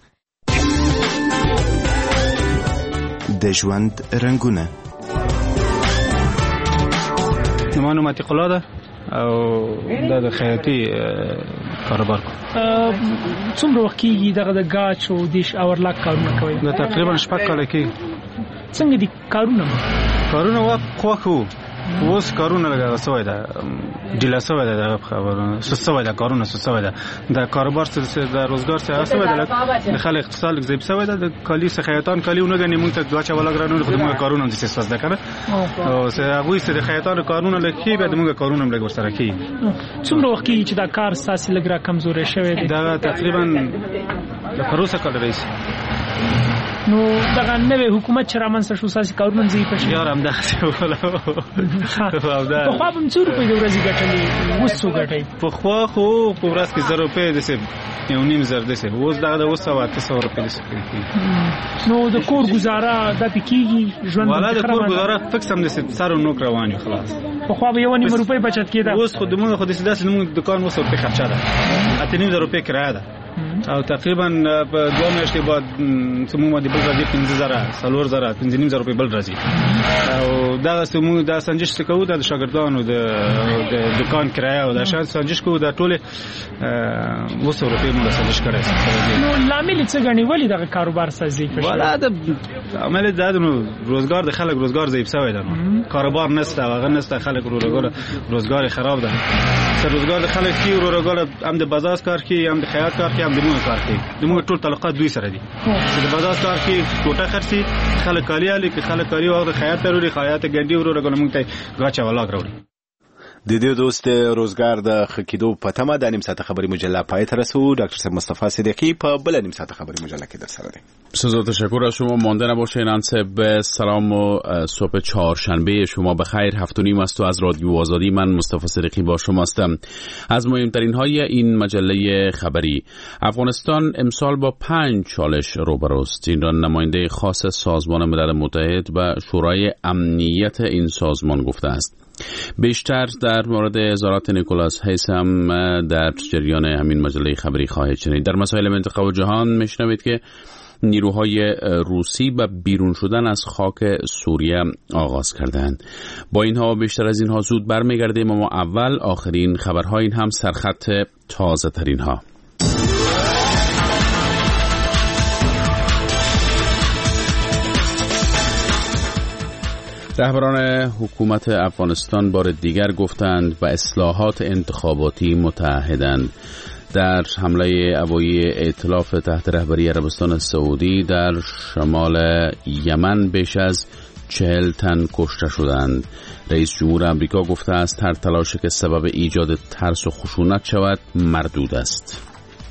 د ژوند رنګونه نمانو ماتی قلا ده او دا د خیاطي کاروبار کوم. څومره وخت کېږي دغه د ګاچ او دیش اورلاک کارونه کوي؟ دا تقریبا شپږ کاله کېږي. څنګه دي کارونه؟ کارونه وخت خوښ وو، اوس کارونه لږه سوی ده، ډیله سوی ده، دغه خبرونه سست سوی ده، کارونه سست سوی ده، د کاروبار څه د روزګار څه سوی ده، د خلک اقتصاد لږ ضعیف سوی ده. د کالي څخه خیاطان کالي ونه ګڼي، موږ ته دوه چا ولا ګرانو خو موږ کارونه دي سست ده کنه، او څه هغه څه د خیاطان کارونه لکه به موږ کارونه لږ ورسره کوي. څومره وخت کېږي چې دا کار ساسي لږ را کمزورې شوی دی؟ دا تقریبا د پروسه کال رئیس نو دغه نوې حکومت چې رامنځته شو ساسي کارونه ضعیف شي. یار هم دغسې ولا پخوا به هم څو روپۍ د ورځې ګټلې، اوس څو ګټئ؟ پخوا خو په ورځ کې زر روپۍ داسې یو نیم زر داسې، اوس دغه د اوس سوه اته سوه روپۍ داسې کېږي. نو د کور ګزاره دا پې کېږي؟ ژوند والا د کور ګزاره فکس هم داسې سر و نوک روان یو خلاص. پخوا به یوه نیمه روپۍ بچت کېده، اوس خو د موږ خو داسې داسې زموږ دکان اوس روپۍ خرچه ده، اته نیم زره روپۍ کرایه ده. او تقریبا په دوه میاشتې بعد سمو د بل راځي پنځه زره څلور زره پنځه نیم زره په بل راځي او دا سمو دا سنجش کوو د شاګردانو د د دکان کرایه او د شان سنجش کوو د ټوله وسو روپې موږ سنجش کړی نو لامل څه غني ولی د کاروبار سازي کوي ولا د عمل د روزګار د خلک روزګار ضعیف شوی دی کاروبار نشته هغه نشته خلک روزګار روزګار خراب ده سر روزګار د خلک کی روزګار هم د بازار کار کوي هم د خیاط کار کوي هم د موږ کار کوي د موږ ټول تعلقات دوی سره دي چې د بازار کار کوي ټوټه خرسي خلک کالی علي کې خلک کاری او د خیاط ضروري خیاط ګنډي ورو موږ ته غاچا ولاګ راوړي د دې دوست روزګار د خکیدو په تمه د نیم ساعت خبری مجله پای ته رسو. دکتر صاحب مصطفی صدیقی په بل نیم ساعت خبری مجله کې در سره دی. سوزا تشکر از شما. مانده نباشین. انصب سلام و صبح چهارشنبه شما بخیر. هفت و نیم است و از رادیو آزادی من مصطفی صدیقی با شما هستم. از مهمترین های این مجله خبری: افغانستان امسال با پنج چالش روبروست. این را نماینده خاص سازمان ملل متحد و شورای امنیت این سازمان گفته است. بیشتر در مورد اظهارات نیکولاس هیثم در جریان همین مجله خبری خواهید شنید. در مسائل منطقه و جهان میشنوید که نیروهای روسی به بیرون شدن از خاک سوریه آغاز کردند. با اینها بیشتر از اینها زود برمیگردیم، اما اول آخرین خبرها، این هم سرخط تازه ترین ها. رهبران حکومت افغانستان بار دیگر گفتند به اصلاحات انتخاباتی متحدند. در حمله هوایی ائتلاف تحت رهبری عربستان سعودی در شمال یمن بیش از چهل تن کشته شدند. رئیس جمهور آمریکا گفته است هر تلاشی که سبب ایجاد ترس و خشونت شود مردود است.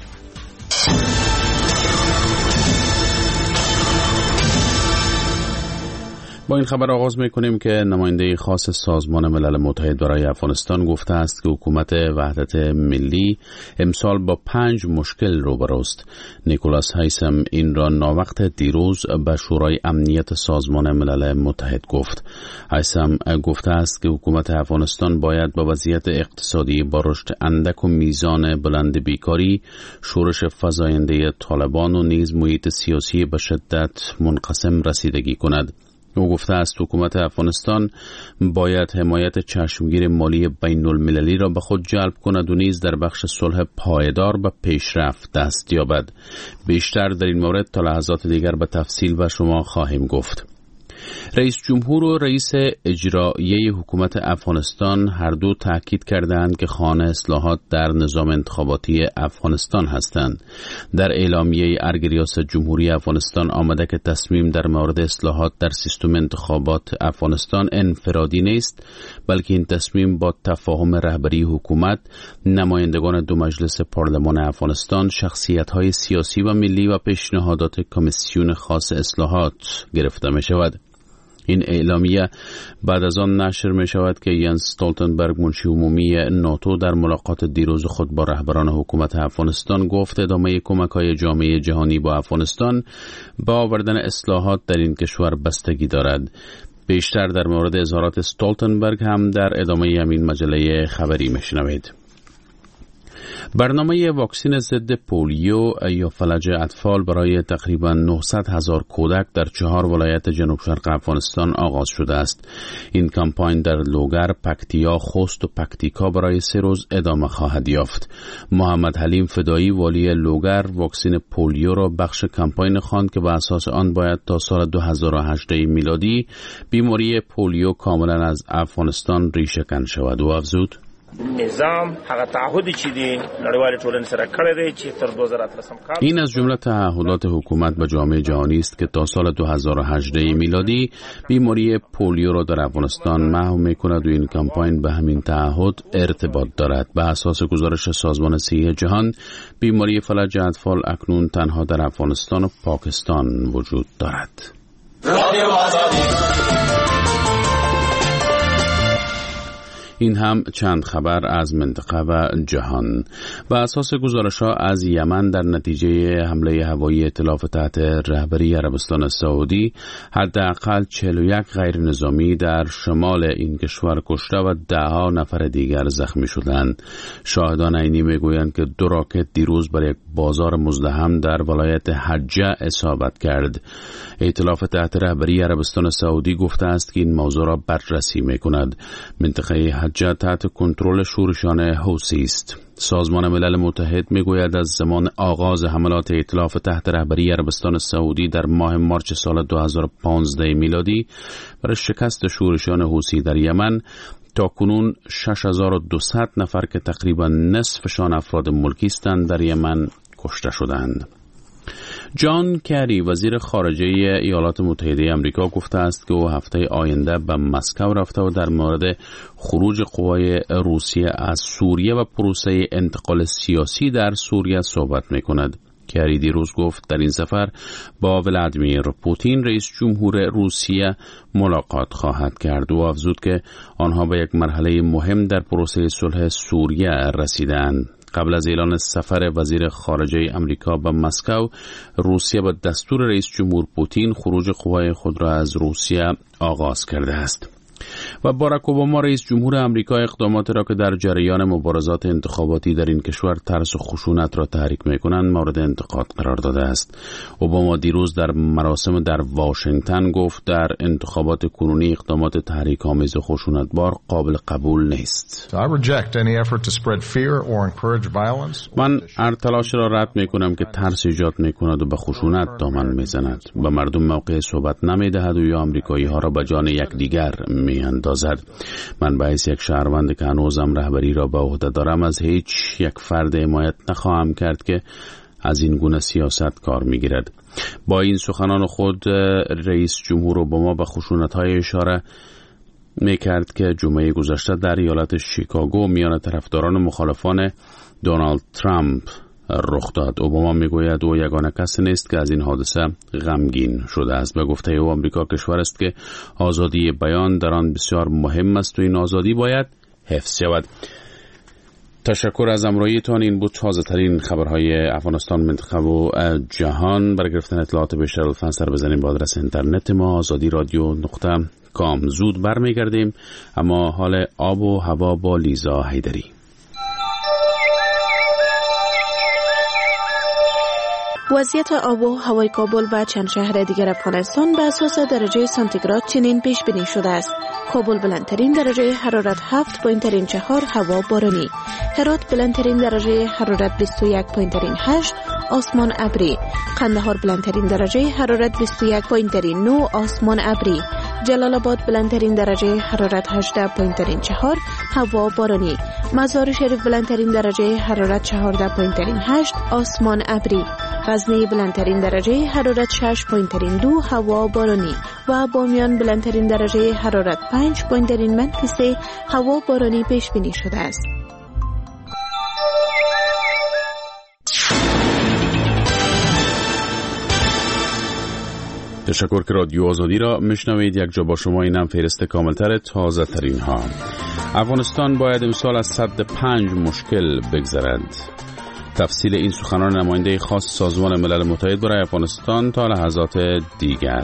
با این خبر آغاز می‌کنیم که نماینده خاص سازمان ملل متحد برای افغانستان گفته است که حکومت وحدت ملی امسال با پنج مشکل روبروست. نیکولاس هیثم این را ناوقت دیروز به شورای امنیت سازمان ملل متحد گفت. هیثم گفته است که حکومت افغانستان باید با وضعیت اقتصادی با رشد اندک و میزان بلند بیکاری، شورش فزاینده طالبان و نیز محیط سیاسی به شدت منقسم رسیدگی کند. او گفته است حکومت افغانستان باید حمایت چشمگیر مالی بین المللی را به خود جلب کند و نیز در بخش صلح پایدار به پیشرفت دست یابد. بیشتر در این مورد تا لحظات دیگر به تفصیل به شما خواهیم گفت. رئیس جمهور و رئیس اجرایی حکومت افغانستان هر دو تاکید کردند که خانه اصلاحات در نظام انتخاباتی افغانستان هستند. در اعلامیه ارگ ریاست جمهوری افغانستان آمده که تصمیم در مورد اصلاحات در سیستم انتخابات افغانستان انفرادی نیست، بلکه این تصمیم با تفاهم رهبری حکومت، نمایندگان دو مجلس پارلمان افغانستان، شخصیت‌های سیاسی و ملی و پیشنهادات کمیسیون خاص اصلاحات گرفته می شود. این اعلامیه بعد از آن نشر می شود که ینس استولتنبرگ منشی عمومی ناتو در ملاقات دیروز خود با رهبران حکومت افغانستان گفت ادامه کمک‌های جامعه جهانی با افغانستان با آوردن اصلاحات در این کشور بستگی دارد. بیشتر در مورد اظهارات استولتنبرگ هم در ادامه همین مجله خبری میشنوید. برنامه واکسن ضد پولیو یا فلج اطفال برای تقریبا نهصد هزار کودک در چهار ولایت جنوب شرق افغانستان آغاز شده است. این کمپاین در لوگر، پکتیا، خوست و پکتیکا برای سه روز ادامه خواهد یافت. محمد حلیم فدایی والی لوگر واکسن پولیو را بخش کمپاین خواند که به اساس آن باید تا سال دو هزار و هجده میلادی بیماری پولیو کاملا از افغانستان ریشه‌کن شود. و افزود نظام هغه تعهدی چې دی نړیوال ټولنې سره کړی دی چې تر دو هزار و اتلسم کال این از جمله تعهدات حکومت به جامعه جهانی است که تا سال دو هزار و هجده میلادی بیماری پولیو را در افغانستان محو می‌کند و این کمپاین به همین تعهد ارتباط دارد. به اساس گزارش سازمان صحت جهان بیماری فلج اطفال اکنون تنها در افغانستان و پاکستان وجود دارد. این هم چند خبر از منطقه و جهان. بر اساس گزارش‌ها از یمن در نتیجه حمله هوایی ائتلاف تحت رهبری عربستان سعودی حداقل چهل و یک غیر نظامی در شمال این کشور کشته و ده‌ها نفر دیگر زخمی شدند. شاهدان عینی میگویند که دو راکت دیروز بر یک بازار مزدحم در ولایت حجه اصابت کرد. ائتلاف تحت رهبری عربستان سعودی گفته است که این موضوع را بررسی می‌کند. منطقه حجه تحت کنترل شورشیان حوثی است. سازمان ملل متحد میگوید از زمان آغاز حملات ائتلاف تحت رهبری عربستان سعودی در ماه مارچ سال دو هزار و پانزده میلادی برای شکست شورشیان حوثی در یمن تا کنون شش هزار و دویست نفر که تقریبا نصفشان افراد ملکی هستند در یمن کشته شدند. جان کری وزیر خارجه ایالات متحده آمریکا گفته است که او هفته آینده به مسکو رفته و در مورد خروج قوای روسیه از سوریه و پروسه انتقال سیاسی در سوریه صحبت می‌کند. کری دیروز گفت در این سفر با ولادیمیر پوتین رئیس جمهور روسیه ملاقات خواهد کرد و افزود که آنها به یک مرحله مهم در پروسه صلح سوریه رسیدند. قبل از اعلان سفر وزیر خارجه آمریکا به مسکو، روسیه به دستور رئیس جمهور پوتین خروج قوای خود را از روسیه آغاز کرده است. و باراک اوباما رئیس جمهور آمریکا اقداماتی را که در جریان مبارزات انتخاباتی در این کشور ترس و خشونت را تحریک می‌کنند مورد انتقاد قرار داده است. اوباما دیروز در مراسم در واشنگتن گفت در انتخابات کنونی اقدامات تحریک‌آمیز و خشونتبار قابل قبول نیست. من هر تلاش را رد می‌کنم که ترس ایجاد می‌کند و به خشونت دامن می‌زند. به مردم موقع صحبت نمی‌دهد و یا آمریکایی‌ها را به جان یکدیگر می‌اندازد. من به حیث یک شهروند که هنوزم رهبری را به عهده دارم از هیچ یک فرد حمایت نخواهم کرد که از این گونه سیاست کار می‌گیرد. با این سخنان خود رئیس جمهور اوباما به خشونت‌های اشاره می‌کرد که جمعه گذشته در ایالت شیکاگو میان طرفداران و مخالفان دونالد ترامپ رخ داد. اوباما میگوید او یگانه کسی نیست که از این حادثه غمگین شده است. به گفته او آمریکا کشور است که آزادی بیان در آن بسیار مهم است و این آزادی باید حفظ شود. تشکر از همراهیتان. این بود تازه ترین خبرهای افغانستان، منطقه و جهان. برای گرفتن اطلاعات بیشتر لطفاً سر بزنید به آدرس اینترنت ما آزادی رادیو نقطه کام. زود برمیگردیم، اما حال آب و هوا با لیزا حیدری. وضعیت آب و هوای کابل و چند شهر دیگر افغانستان به اساس درجه سانتیگراد چنین پیش بینی شده است. کابل بلندترین درجه حرارت هفت پایین ترین چهار، هوا بارانی. هرات بلندترین درجه حرارت بیست و یک پایین ترین هشت، آسمان ابری. قندهار بلندترین درجه حرارت بیست و یک پایین ترین نه، آسمان ابری. جلال آباد بلندترین درجه حرارت هجده پایین ترین چهار، هوا بارانی. مزار شریف بلندترین درجه حرارت چهارده پایین ترین هشت، آسمان ابری. غزنی بلندترین درجه حرارت شش پایین ترین دو، هوا بارانی. و بامیان بلندترین درجه حرارت پنج پایین ترین منفی سه، هوا بارانی پیش بینی شده است. تشکر که رادیو آزادی را میشنوید. یک جا با شما اینم فهرست کاملتر تازه ترین ها. افغانستان باید امسال از سد پنج مشکل بگذرد. تفصیل این سخنان نماینده خاص سازمان ملل متحد برای افغانستان تا لحظات دیگر.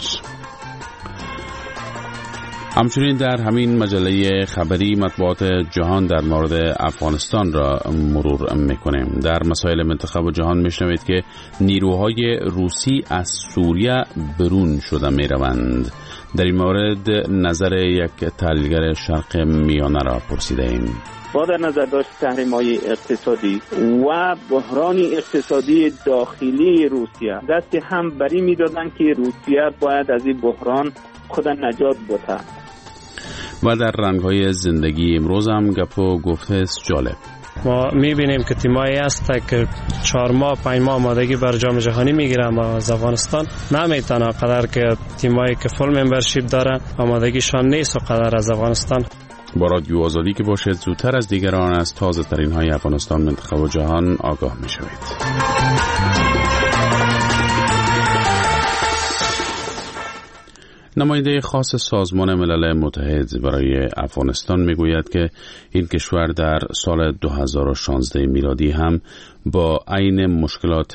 همچنین در همین مجله خبری مطبوعات جهان در مورد افغانستان را مرور میکنیم. در مسائل منطقه و جهان میشنوید که نیروهای روسی از سوریه برون شده میروند. در این مورد نظر یک تحلیلگر شرق میانه را پرسیده ایم. با در نظر داشت تحریم‌های اقتصادی و بحران اقتصادی داخلی روسیه دست هم بری می‌دادند که روسیه باید از این بحران خود نجات بده. و در رنگ‌های زندگی امروز هم گپ و گفته است جالب. ما می‌بینیم که تیمایی است که چهار ماه پنج ماه آمادگی بر جام جهانی می‌گیرن از افغانستان نمی‌تونه قدر که تیمایی که فول ممبرشیپ داره آمادگیشان نیست و قدر از افغانستان. با رادیو آزادی که باشد زودتر از دیگران از تازه ترین های افغانستان، منطقه و جهان آگاه می شوید. نماینده خاص سازمان ملل متحد برای افغانستان میگوید که این کشور در سال دو هزار و شانزده میلادی هم با عین مشکلات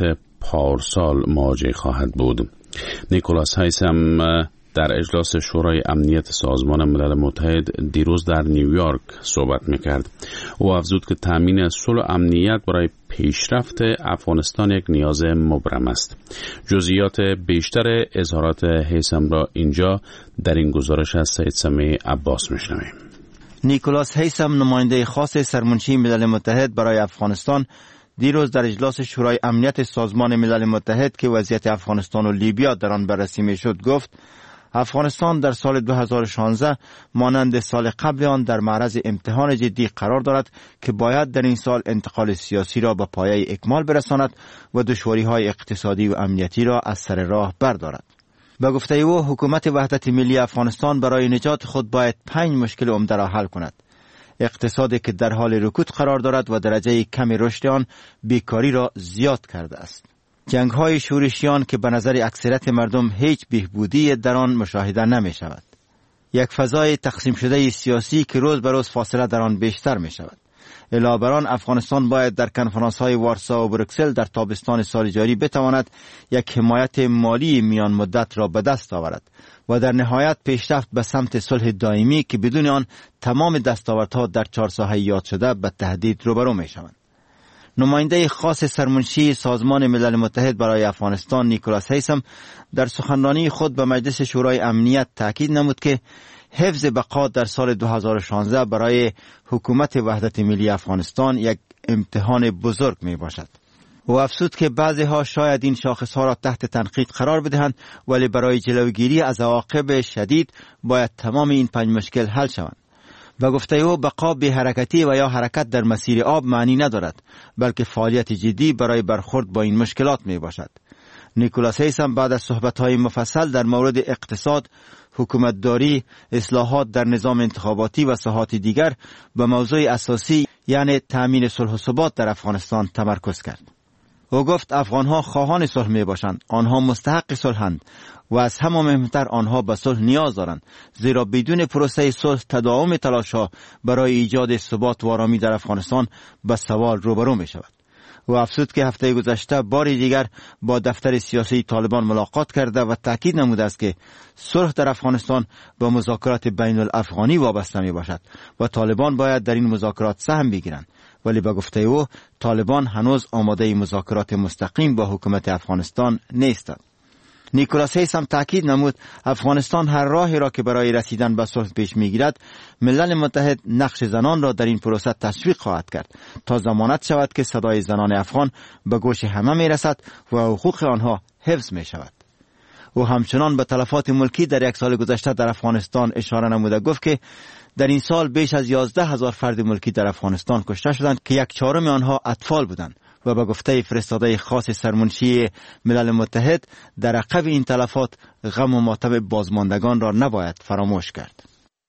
پارسال مواجه خواهد بود. نیکولاس هیسم در اجلاس شورای امنیت سازمان ملل متحد دیروز در نیویورک صحبت میکرد. او افزود که تامین صلح و امنیت برای پیشرفت افغانستان یک نیاز مبرم است. جزئیات بیشتر اظهارات هیثم را اینجا در این گزارش از سید سمیع عباس میشنویم. نیکولاس هیثم، نماینده خاص سرمنشی ملل متحد برای افغانستان، دیروز در اجلاس شورای امنیت سازمان ملل متحد که وضعیت افغانستان و لیبیا در آن بررسی میشد گفت افغانستان در سال دو هزار و شانزده مانند سال قبل آن در معرض امتحان جدی قرار دارد که باید در این سال انتقال سیاسی را به پایه اکمال برساند و دشواری‌های اقتصادی و امنیتی را از سر راه بردارد. به گفته او حکومت وحدت ملی افغانستان برای نجات خود باید پنج مشکل عمده را حل کند. اقتصادی که در حال رکود قرار دارد و درجه کم رشد آن بیکاری را زیاد کرده است. جنگ‌های شورشیان که به نظر اکثریت مردم هیچ بهبودی در آن مشاهده نمی شود. یک فضای تقسیم شده سیاسی که روز به روز فاصله در آن بیشتر می شود. علاوه بر آن افغانستان باید در کنفرانس‌های وارسا و بروکسل در تابستان سال جاری بتواند یک حمایت مالی میان مدت را به دست آورد و در نهایت پیشرفت به سمت صلح دائمی که بدون آن تمام دستاوردها در چهار ساحه یاد شده به تهدید روبرو می شوند. نماینده خاص سرمنشی سازمان ملل متحد برای افغانستان نیکولاس هیثم در سخنرانی خود به مجلس شورای امنیت تاکید نمود که حفظ بقا در سال دو هزار و شانزده برای حکومت وحدت ملی افغانستان یک امتحان بزرگ می باشد. و افزود که بعضی ها شاید این شاخص ها را تحت تنقید قرار بدهند، ولی برای جلوگیری از عواقب شدید باید تمام این پنج مشکل حل شوند. و گفته او بقا بی حرکتی و یا حرکت در مسیر آب معنی ندارد، بلکه فعالیت جدی برای برخورد با این مشکلات می باشد. نیکولاس هیثم بعد از صحبت‌های مفصل در مورد اقتصاد، حکومتداری، اصلاحات در نظام انتخاباتی و ساحات دیگر به موضوع اساسی یعنی تامین صلح و ثبات در افغانستان تمرکز کرد. او گفت افغان‌ها خواهان صلح می باشند، آنها مستحق صلحند و از همه مهمتر آنها به صلح نیاز دارند، زیرا بدون پروسه صلح تداوم تلاش‌ها برای ایجاد ثبات و آرامی در افغانستان به سوال روبرو می شود. و افزود که هفته گذشته باری دیگر با دفتر سیاسی طالبان ملاقات کرده و تاکید نموده است که صلح در افغانستان به مذاکرات بین الافغانی وابسته می باشد و طالبان باید در این مذاکرات سهم بگیرند، ولی به گفته او طالبان هنوز آماده مذاکرات مستقیم با حکومت افغانستان نیستند. نیکولاس هیثم تاکید نمود افغانستان هر راهی را که برای رسیدن به صلح پیش میگیرد، ملل متحد نقش زنان را در این پروسه تشویق خواهد کرد تا ضمانت شود که صدای زنان افغان به گوش همه میرسد و حقوق آنها حفظ می شود. او همچنان به تلفات ملکی در یک سال گذشته در افغانستان اشاره نموده گفت که در این سال بیش از یازده هزار فرد ملکی در افغانستان کشته شدند که یک چهارم آنها اطفال بودند و به گفته فرستاده خاص سرمنشی ملل متحد در عقب این تلفات غم و ماتم بازماندگان را نباید فراموش کرد.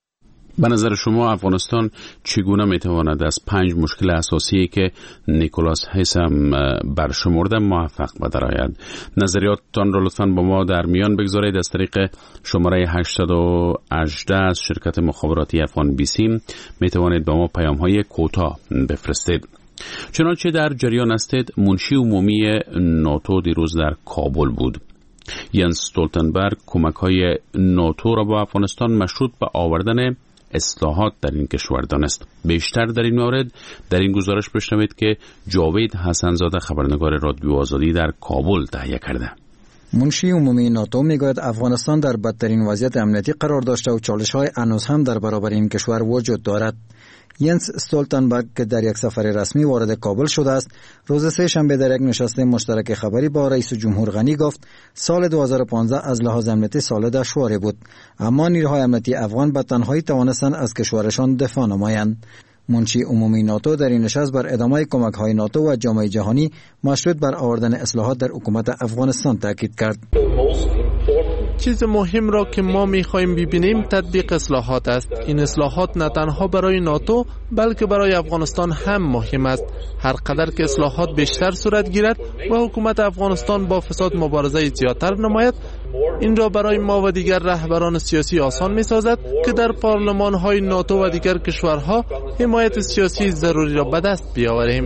به نظر شما افغانستان چگونه میتواند از پنج مشکل اساسی که نیکولاس هیثم برشمرده موفق به درآید؟ نظریاتتان را لطفاً با ما در میان بگذارید. از طریق شماره هشتصد و هجده از شرکت مخابراتی افغان بیسیم میتوانید با ما پیام های کوتاه بفرستید. چنانچه در جریان هستید، منشی عمومی ناتو دیروز در کابل بود. ینس استولتنبرگ کمک‌های ناتو را با افغانستان مشروط به آوردن اصلاحات در این کشور دانست. بیشتر در این مورد در این گزارش بشنوید که جاوید حسنزاده خبرنگار رادیو آزادی در کابل تهیه کرده. منشی عمومی ناتو میگوید افغانستان در بدترین وضعیت امنیتی قرار داشته و چالش‌های هنوز هم در برابر این کشور وجود دارد. ینس استولتنبرگ که در یک سفر رسمی وارد کابل شده است، روز سه شنبه در یک نشست مشترک خبری با رئیس جمهور غنی گفت سال دو هزار و پانزده از لحاظ امنیتی سال دشواری بود، اما نیروهای امنیتی افغان به تنهایی توانستند از کشورشان دفاع نمایند. منشی عمومی ناتو در این نشست بر ادامه کمک‌های ناتو و جامعه جهانی مشروط بر آوردن اصلاحات در حکومت افغانستان تاکید کرد. چیز مهم را که ما می‌خواهیم ببینیم تطبیق اصلاحات است. این اصلاحات نه تنها برای ناتو بلکه برای افغانستان هم مهم است. هر قدر که اصلاحات بیشتر صورت گیرد و حکومت افغانستان با فساد مبارزه زیادتر نماید، این را برای ما و دیگر رهبران سیاسی آسان می‌سازد که در پارلمان‌های ناتو و دیگر کشورها حمایت سیاسی ضروری را به دست بیاوریم.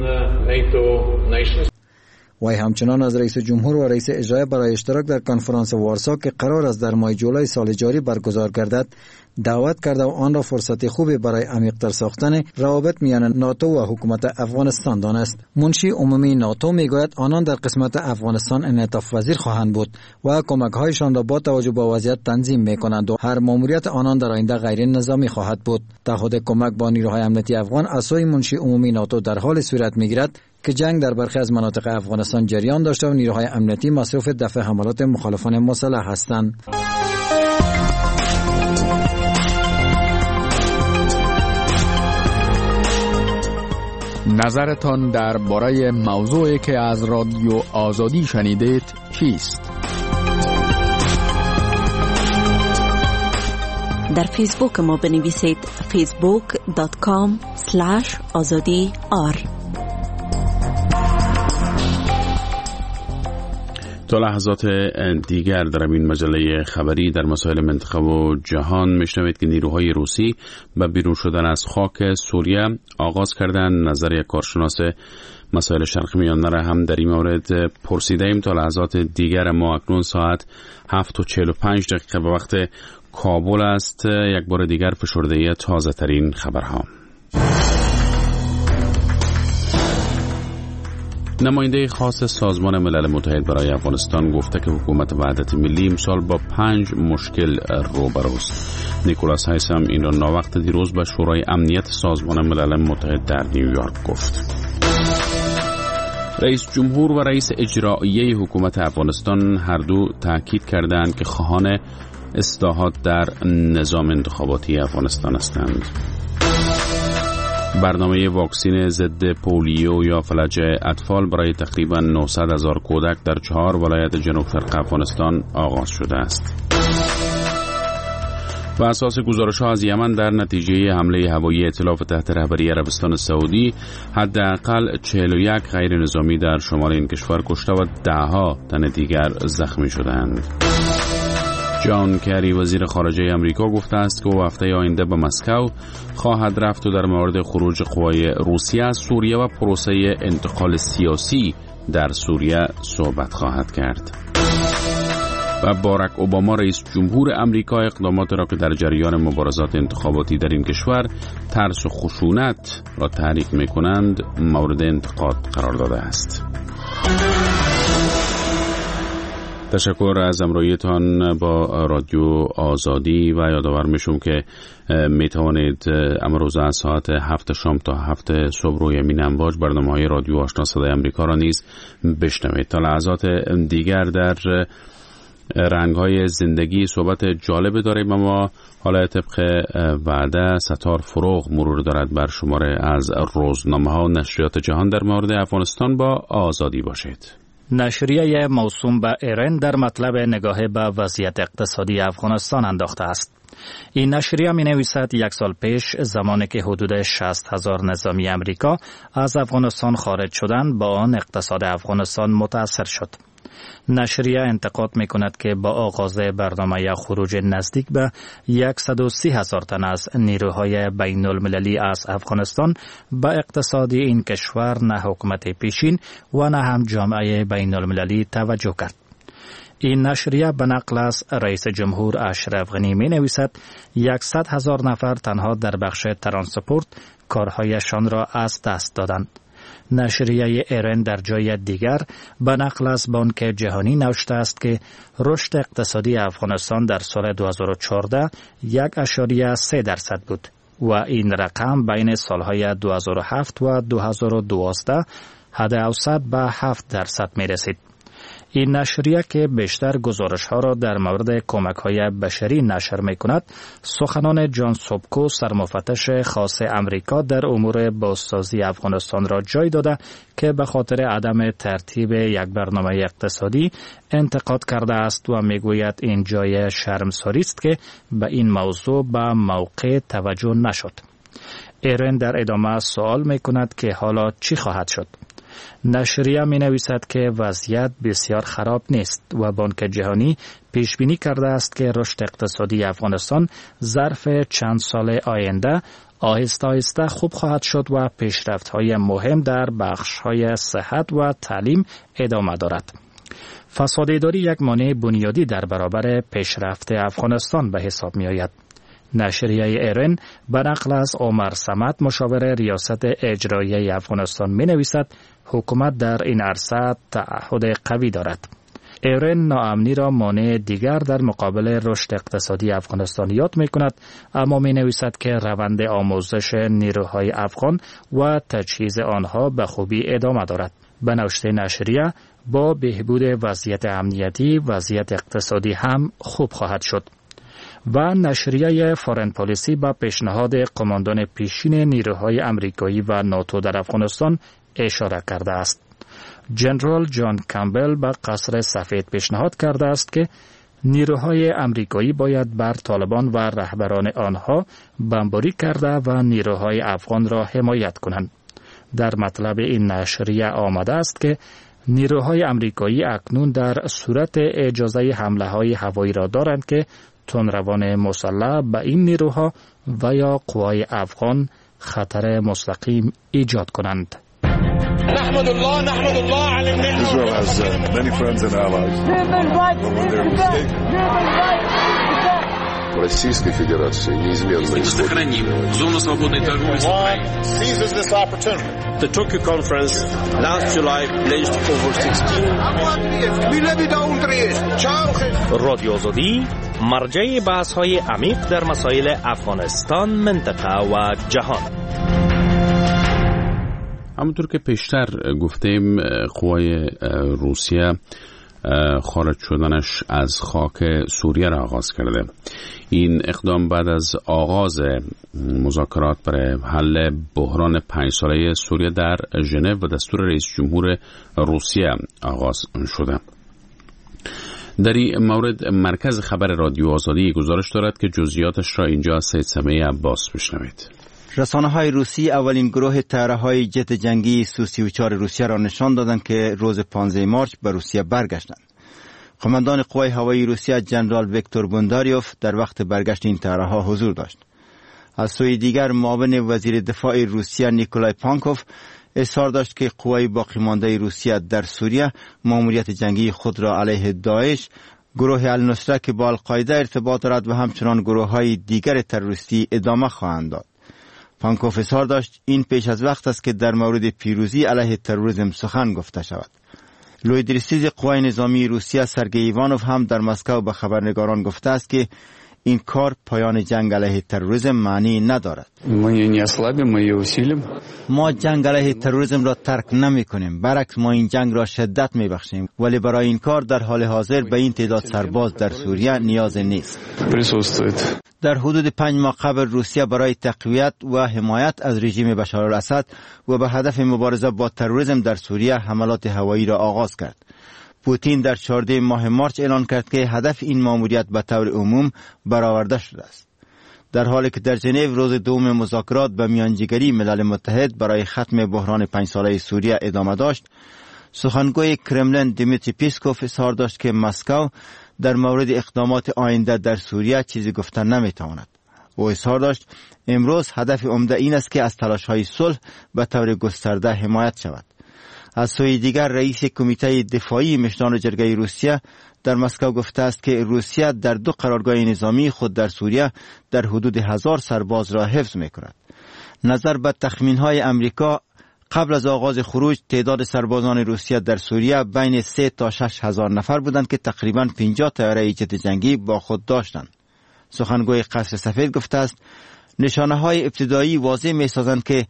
وی همچنان از رئیس جمهور و رئیس اجرایی برای اشتراک در کنفرانس وارسا که قرار است در ماه جولای سال جاری برگزار گردد دعوت کرده و آن را فرصت خوبی برای عمیق‌تر ساختن روابط میان ناتو و حکومت افغانستان دانست. منشی عمومی ناتو میگوید آنان در قسمت افغانستان انعطاف پذیر خواهند بود و کمک‌هایشان را با توجه به وضعیت تنظیم می‌کنند و هر ماموریت آنان در آینده غیر نظامی خواهد بود. تعهد کمک با نیروهای امنیتی افغان از سوی منشی عمومی ناتو در حال صورت می‌گیرد که جنگ در برخی از مناطق افغانستان جریان داشته و نیروهای امنیتی مصروف دفع حملات مخالفان مسلح هستند. نظرتان درباره موضوعی که از رادیو آزادی شنیدید چیست؟ در فیسبوک ما بنویسید فیسبوک دات کام اسلش آزادی آر. تا لحظات دیگر در این مجله خبری در مسائل منطقه و جهان میشنوید که نیروهای روسی به بیرون شدن از خاک سوریه آغاز کردن. نظر یک کارشناس مسائل شرق میانه را هم در این مورد پرسیده ایم. تا لحظات دیگر ما اکنون ساعت هفت و چهل و پنج دقیقه به وقت کابل است. یک بار دیگر فشرده تازه ترین خبرها. نماینده خاص سازمان ملل متحد برای افغانستان گفته که حکومت وحدت ملی امسال با پنج مشکل روبروست. نیکولاس هایسم این را ناوقت دیروز به شورای امنیت سازمان ملل متحد در نیویورک گفت. رئیس جمهور و رئیس اجرایی حکومت افغانستان هر دو تاکید کردند که خواهان اصلاحات در نظام انتخاباتی افغانستان هستند. برنامه واکسین ضد پولیو یا فلج اطفال برای تقریباً نهصد هزار کودک در چهار ولایت جنوب شرق افغانستان آغاز شده است. و اساس گزارش‌ها از یمن در نتیجه حمله هوایی ائتلاف تحت رهبری عربستان سعودی حداقل چهل و یک غیر نظامی در شمال این کشور کشته و ده‌ها تن دیگر زخمی شدند. جان کری وزیر خارجه امریکا گفته است که او هفته آینده به مسکو خواهد رفت و در مورد خروج قوای روسیه از سوریه و پروسه انتقال سیاسی در سوریه صحبت خواهد کرد. و باراک اوباما رئیس جمهور امریکا اقدامات را که در جریان مبارزات انتخاباتی در این کشور ترس و خشونت را تحریک می‌کنند مورد انتقاد قرار داده است. تشکر از همراهیتان با رادیو آزادی و یادآور میشم که می توانید امروز از ساعت هفت شام تا هفت صبح روی امین امواج برنامه های رادیو آشنا صدای امریکا را نیز بشنوید. تا لحظات دیگر در رنگ های زندگی صحبت جالب داریم، اما حالا طبق وعده ستار فروغ مرور دارد بر شماره از روزنامه ها و نشریات جهان در مورد افغانستان. با آزادی باشید. نشریه موسوم به ایران در مطلب نگاه به وضعیت اقتصادی افغانستان انداخته است. این نشریه می نویسد یک سال پیش زمانی که حدود شصت هزار نظامی امریکا از افغانستان خارج شدند با آن اقتصاد افغانستان متاثر شد. نشریه انتقاد می کند که با آغاز برنامه خروج نزدیک به صد و سی هزار تن از نیروهای بین المللی از افغانستان به اقتصادی این کشور نه حکومت پیشین و نه هم جامعه بین المللی توجه کرد. این نشریه به نقل از رئیس جمهور اشرف غنی می نویسد صد هزار نفر تنها در بخش ترانسپورت کارهایشان را از دست دادند. نشریه ایران در جای دیگر به نقل از بانک جهانی نوشته است که رشد اقتصادی افغانستان در سال دو هزار و چهارده یک اشاریه سه درصد بود و این رقم بین سالهای دو هزار و هفت و دو هزار و دوازده حد اوسط به هفت درصد می رسید. این نشریه که بیشتر گزارش ها را در مورد کمک های بشری نشر می کند، سخنان جان سوبکو سرمفتش خاص امریکا در امور بازسازی افغانستان را جای داده که به خاطر عدم ترتیب یک برنامه اقتصادی انتقاد کرده است و می گوید این جای شرمساری است که به این موضوع به موقع توجه نشد. ایرن در ادامه سوال می کند که حالا چی خواهد شد؟ نشریه می نویسد که وضعیت بسیار خراب نیست و بانک جهانی پیش بینی کرده است که رشد اقتصادی افغانستان ظرف چند سال آینده آهسته آهسته خوب خواهد شد و پیشرفت های مهم در بخش های صحت و تعلیم ادامه دارد. فساد اداری یک مانع بنیادی در برابر پیشرفت افغانستان به حساب می آید. نشریه ایرن به نقل از عمر صمد مشاور ریاست اجرایی افغانستان می نویسد حکومت در این عرصه تعهد قوی دارد. ایرن ناامنی را مانع دیگر در مقابل رشد اقتصادی افغانستان یاد می کند، اما می نویسد که روند آموزش نیروهای افغان و تجهیز آنها به خوبی ادامه دارد. به نوشته نشریه با بهبود وضعیت امنیتی وضعیت اقتصادی هم خوب خواهد شد. و نشریه فارن پالیسی با پیشنهاد قماندان پیشین نیروهای امریکایی و ناتو در افغانستان اشاره کرده است. جنرال جان کامبل به قصر سفید پیشنهاد کرده است که نیروهای امریکایی باید بر طالبان و رهبران آنها بمباری کرده و نیروهای افغان را حمایت کنند. در مطلب این نشریه آمده است که نیروهای امریکایی اکنون در صورت اجازه حمله های هوایی را دارند که تندروان مسلح به این نیروها و یا قوای افغان خطر مستقیم ایجاد کنند. نحمد الله نحمد الله على النعمة. Israel has uh, many friends and allies. When they're mistaken. Российской Федерации неизменно сохраним зону свободной торговли с Украиной. Seizes this opportunity. The Tokyo conference last July pledged over sixteen. رادیو آزادی مرجع بحث‌های عمیق در مسائل افغانستان، منطقه و جهان. همونطور که پیشتر گفتیم قوای روسیه خارج شدنش از خاک سوریه را آغاز کرده. این اقدام بعد از آغاز مذاکرات برای حل بحران پنج ساله سوریه در ژنو و دستور رئیس جمهور روسیه آغاز شده. در این مورد مرکز خبر رادیو آزادی گزارش دارد که جزئیاتش را اینجا از سید سمیع عباس بشنوید. رسانه های روسی اولین گروه طیاره های جت جنگی سو سی و چهار روسیه را نشان دادند که روز پانزده مارچ به روسیه برگشتند. قماندان قوای هوایی روسیه جنرال ویکتور بونداریوف در وقت برگشت این طیاره ها حضور داشت. از سوی دیگر معاون وزیر دفاع روسیه نیکولای پانکوف اظهار داشت که قوای باقی مانده روسیه در سوریه ماموریت جنگی خود را علیه داعش، گروه النصره که با القاعده ارتباط دارد و همچنان گروه های دیگر تروریستی ادامه خواهند داد. پانکوف اظهار داشت این پیش از وقت است که در مورد پیروزی علیه تروریسم سخن گفته شود. لوید رسیز قوای نظامی روسیه سرگئی ایوانوف هم در مسکو به خبرنگاران گفته است که این کار پایان جنگ علیه تروریسم معنی ندارد. ما جنگ علیه تروریسم را ترک نمی کنیم، برعکس ما این جنگ را شدت می بخشیم، ولی برای این کار در حال حاضر به این تعداد سرباز در سوریه نیاز نیست. در حدود پنج ماه قبل روسیه برای تقویت و حمایت از رژیم بشار الاسد و به هدف مبارزه با تروریسم در سوریه حملات هوایی را آغاز کرد. پوتین در چهاردهم ماه مارچ اعلان کرد که هدف این ماموریت به طور عموم برآورده شده است. در حالی که در ژنو روز دوم مذاکرات به میانجیگری ملل متحد برای ختم بحران پنج ساله سوریه ادامه داشت، سخنگوی کرملین دیمیتری پیسکوف اظهار داشت که مسکو در مورد اقدامات آینده در سوریه چیزی گفتن نمیتواند. او اظهار داشت امروز هدف عمده این است که از تلاش‌های صلح به طور گسترده حمایت شود. از سوی دیگر رئیس کمیته دفاعی مشران جرگه روسیه در مسکو گفته است که روسیه در دو قرارگاه نظامی خود در سوریه در حدود هزار سرباز را حفظ می‌کند. نظر به تخمین‌های امریکا قبل از آغاز خروج تعداد سربازان روسیه در سوریه بین سه تا شش هزار نفر بودند که تقریباً پنجاه طیاره جت جنگی با خود داشتند. سخنگوی قصر سفید گفته است نشانه‌های ابتدایی واضح می‌سازند که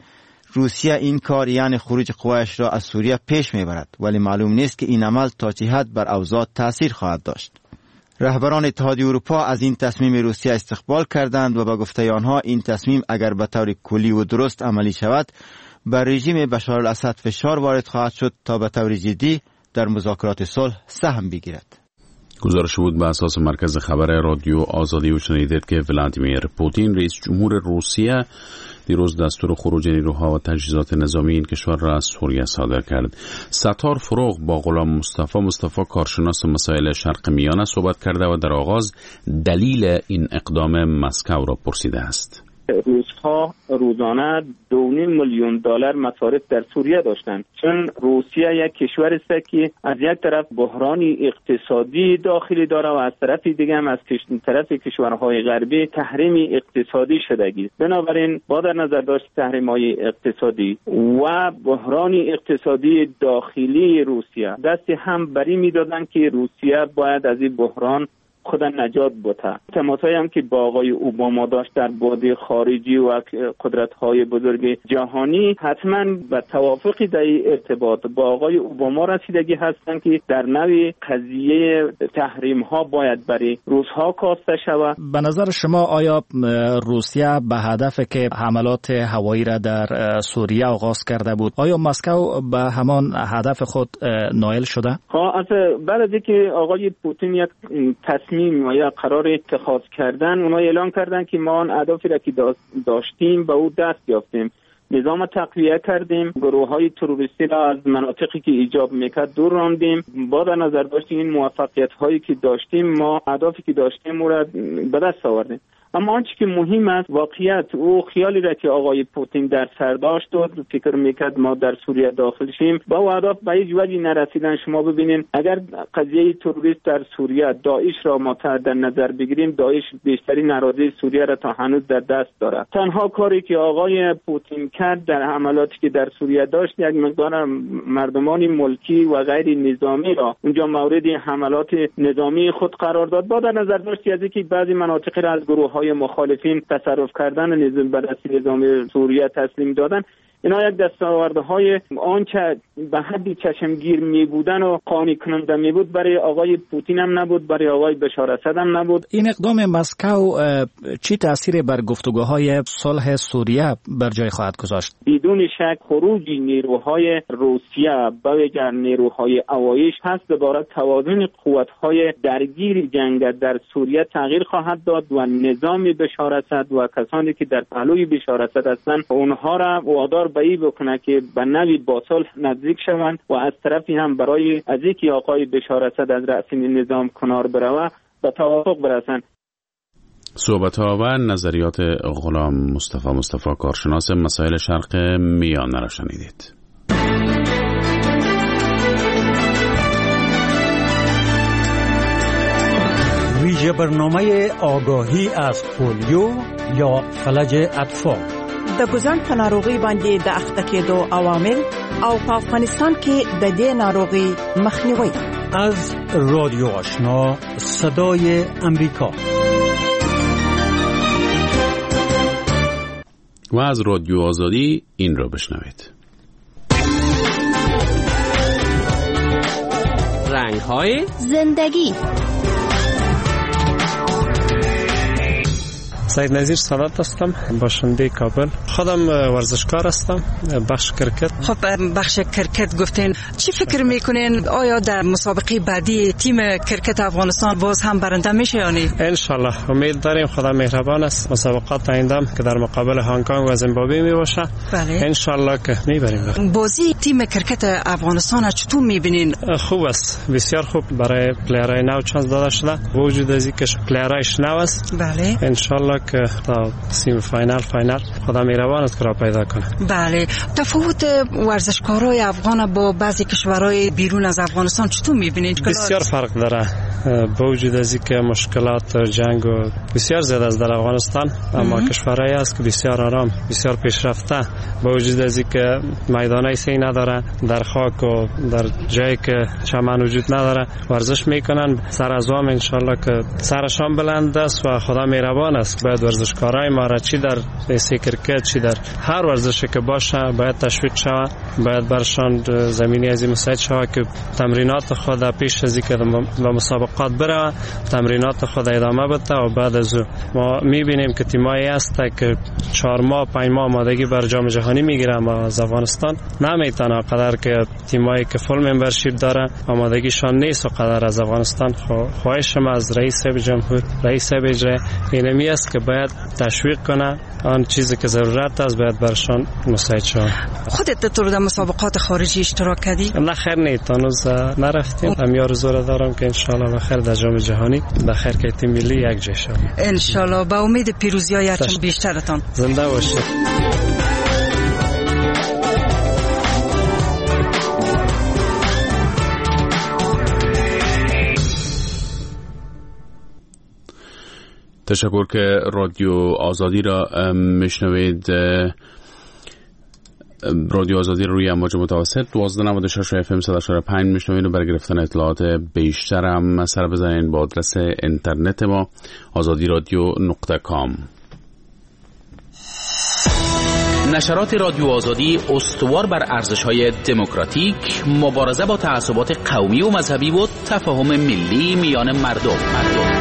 روسیه این کار یعنی خروج قوایش را از سوریه پیش میبرد، ولی معلوم نیست که این عمل تا چه حد بر اوضاع تاثیر خواهد داشت. رهبران اتحادیه اروپا از این تصمیم روسیه استقبال کردند و به گفته آنها این تصمیم اگر به طور کلی و درست عملی شود بر رژیم بشار الاسد فشار وارد خواهد شد تا به طور جدی در مذاکرات صلح سهم بگیرد. گزارش بود به اساس مرکز خبر رادیو آزادی و شنیدید که ولادیمیر پوتین رئیس جمهور روسیه دیروز دستور خروج نیروها و تجهیزات نظامی این کشور را از سوریه صادر کرد. ستار فروغ با غلام مصطفی مصطفی کارشناس مسائل شرق میانه صحبت کرده و در آغاز دلیل این اقدام مسکو را پرسیده است. روس‌ها روزانه دو نیم میلیون دلار مصارف در سوریه داشتند، چون روسیه یک کشور است که از یک طرف بحرانی اقتصادی داخلی داره و از طرف دیگه هم از طرف کشورهای غربی تحریم اقتصادی شدگی است. بنابراین با در نظر داشت تحریم‌های اقتصادی و بحرانی اقتصادی داخلی روسیه دست هم بری می‌دادند که روسیه باید از این بحران خود نجات بوده. تماسایی هم که با آقای اوباما داشت در بعد خارجی و قدرت‌های بزرگ جهانی حتما به توافقی در ارتباط با آقای اوباما رسیدگی هستند که در نوع قضیه تحریم‌ها باید برای روس‌ها کاسته شود. به نظر شما آیا روسیه به هدف که حملات هوایی را در سوریه آغاز کرده بود، آیا مسکو به همان هدف خود نائل شده؟ ها، از بعد از اینکه آقای پوتین یک تصمیم و یا قرار اتخاذ کردن، اونا اعلان کردن که ما آن اهدافی را که داشتیم به او دست یافتیم. نظام تقویه کردیم، گروه های تروریستی را از مناطقی که ایجاب میکرد دور راندیم. با در نظر داشتیم این موفقیت هایی که داشتیم، ما اهدافی که داشتیم او را به دست آوردیم. اما آنچه که مهم است واقعیت او خیالی را که آقای پوتین در سر داشت و فکر میکرد ما در سوریه داخل شیم، با او اهداف به هیچ وجهی نرسیدن. شما ببینید اگر قضیه تروریست در سوریه داعش را ما در نظر بگیریم، داعش بیشترین اراضی سوریه را تا هنوز در دست دارد. تنها کاری که آقای پوتین کرد در حملاتی که در سوریه داشت، یک مقدار مردمان ملکی و غیر نظامی را اونجا مورد حملات نظامی خود قرار داد. با در نظر داشت از اینکه بعضی مناطق را از گروه های مخالفین تصرف کردن نظام به دست نظام سوریه تسلیم دادن، اینا یک دستاوردهای آنچه به حدی چشمگیر می بودن و قانع کننده می بود برای آقای پوتین هم نبود، برای آقای بشار اسد هم نبود. این اقدام مسکو چی تأثیری بر گفتگوهای صلح سوریه بر جای خواهد گذاشت؟ بدون شک خروج نیروهای روسیه به ویژه نیروهای اوایش هست دوباره توازن قوت‌های درگیر جنگ در سوریه تغییر خواهد داد و نظام بشار اسد و کسانی که در پهلوی بشار اسد هستند اونها را وادار به این بکنه که به نوی با صلح نزدیک شوند و از طرفی هم برای از اینکه آقای بشار اسد از رأس نظام کنار بروه به توافق برسند. صحبت‌ها و نظریات غلام مصطفی مصطفی کارشناس مسائل شرق میانه را شنیدید. ویژه برنامه آگاهی از پولیو یا فلج اطفال. د ګوزن په ناروغي باندې د اخته کېدو عوامل او په افغانستان کې د دې ناروغي مخنیوي. از رادیو آشنا صدای امریکا و از رادیو آزادی این را بشنوید. رنگ‌های زندگی. سید نظیر سادات هستم، باشنده کابل. خودم ورزشکار هستم، بخش کرکت. خب بخش کرکت گفتین، چی فکر میکنین آیا در مسابقه بعدی تیم کرکت افغانستان باز هم برنده میشه یا نه؟ ان شاء الله امید داریم، خدا مهربان است. مسابقات آینده که در مقابل هنگ کنگ و زیمبابوه می باشه، بله ان شاء الله که میبریم. بازی تیم کرکت افغانستان چطور میبینین؟ خوب است، بسیار خوب. برای پلیرای نو چانس داده شده، وجود از اینکه پلیرایش نو است، بله ان شاء الله که تا سیم فاینال فاینال خدا مهربان است که را پیدا کنه. بله، تفاوت ورزشکارای افغان با بعضی کشورهای بیرون از افغانستان چطور میبینید؟ بسیار فرق داره. با وجود از اینکه مشکلات جنگ و بسیار زیاد است در افغانستان، اما کشورهایی است که بسیار آرام، بسیار پیشرفته، با وجود از اینکه میدانای سی نداره، در خاک و در جایی که چمن وجود نداره ورزش میکنن. سر از وام انشالله که سرشان بلند است و خدا مهربان است. باید ورزشکارای ما را چی در سی کرکت چی در هر ورزشی که باشه باید تشویق شود، باید برشان زمینی از این مساعد شود که تمرینات خود پیش از اینکه به مسابقات بره تمرینات خود ادامه بده و بعد از او ما میبینیم که تیمایی است که چهار ماه پنج ماه آمادگی بر جام جهانی میگیره، اما از افغانستان نمیتونه قدر که تیمایی که فول ممبرشیپ داره آمادگیشان نیست و قدر از افغانستان. خواهشم از رئیس جمهور رئیس اجرایی اینمی است که باید تشویق کنه، آن چیزی که ضرورت است باید برشان مساعد شود. خودت تو در مسابقات خارجی اشتراک کردی؟ نه خیر نه، تانوز نرفتیم. امیار زور دارم که انشالله بخیر در جام جهانی بخیر که تیم ملی یک جای شود انشالله. با امید پیروزی‌های هرچند بیشترتان. زنده باشید. تشکر که رادیو آزادی را میشنوید. رادیو آزادی روی امواج متوسط دوازده نود و شش اف ام صد و چهار و پنج میشنوید و برای گرفتن اطلاعات بیشتر هم سر بزنید با آدرس اینترنت ما آزادی رادیو نقطه کام. نشرات رادیو آزادی استوار بر ارزش‌های دموکراتیک، مبارزه با تعصبات قومی و مذهبی و تفاهم ملی میان مردم. مردم.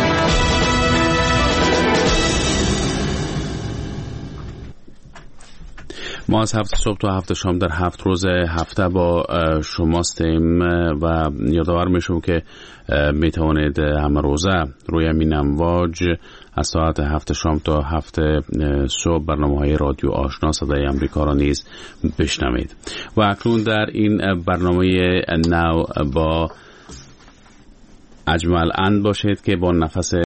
ما از هفت صبح تا هفت شام در هفت روز هفته با شماستیم و یادآور میشم که می توانید همه روزه روی همین امواج از ساعت هفت شام تا هفت صبح برنامه های رادیو آشنا صدای امریکا را نیز بشنوید. و اکنون در این برنامه نو با اجمل اند باشید که با نفس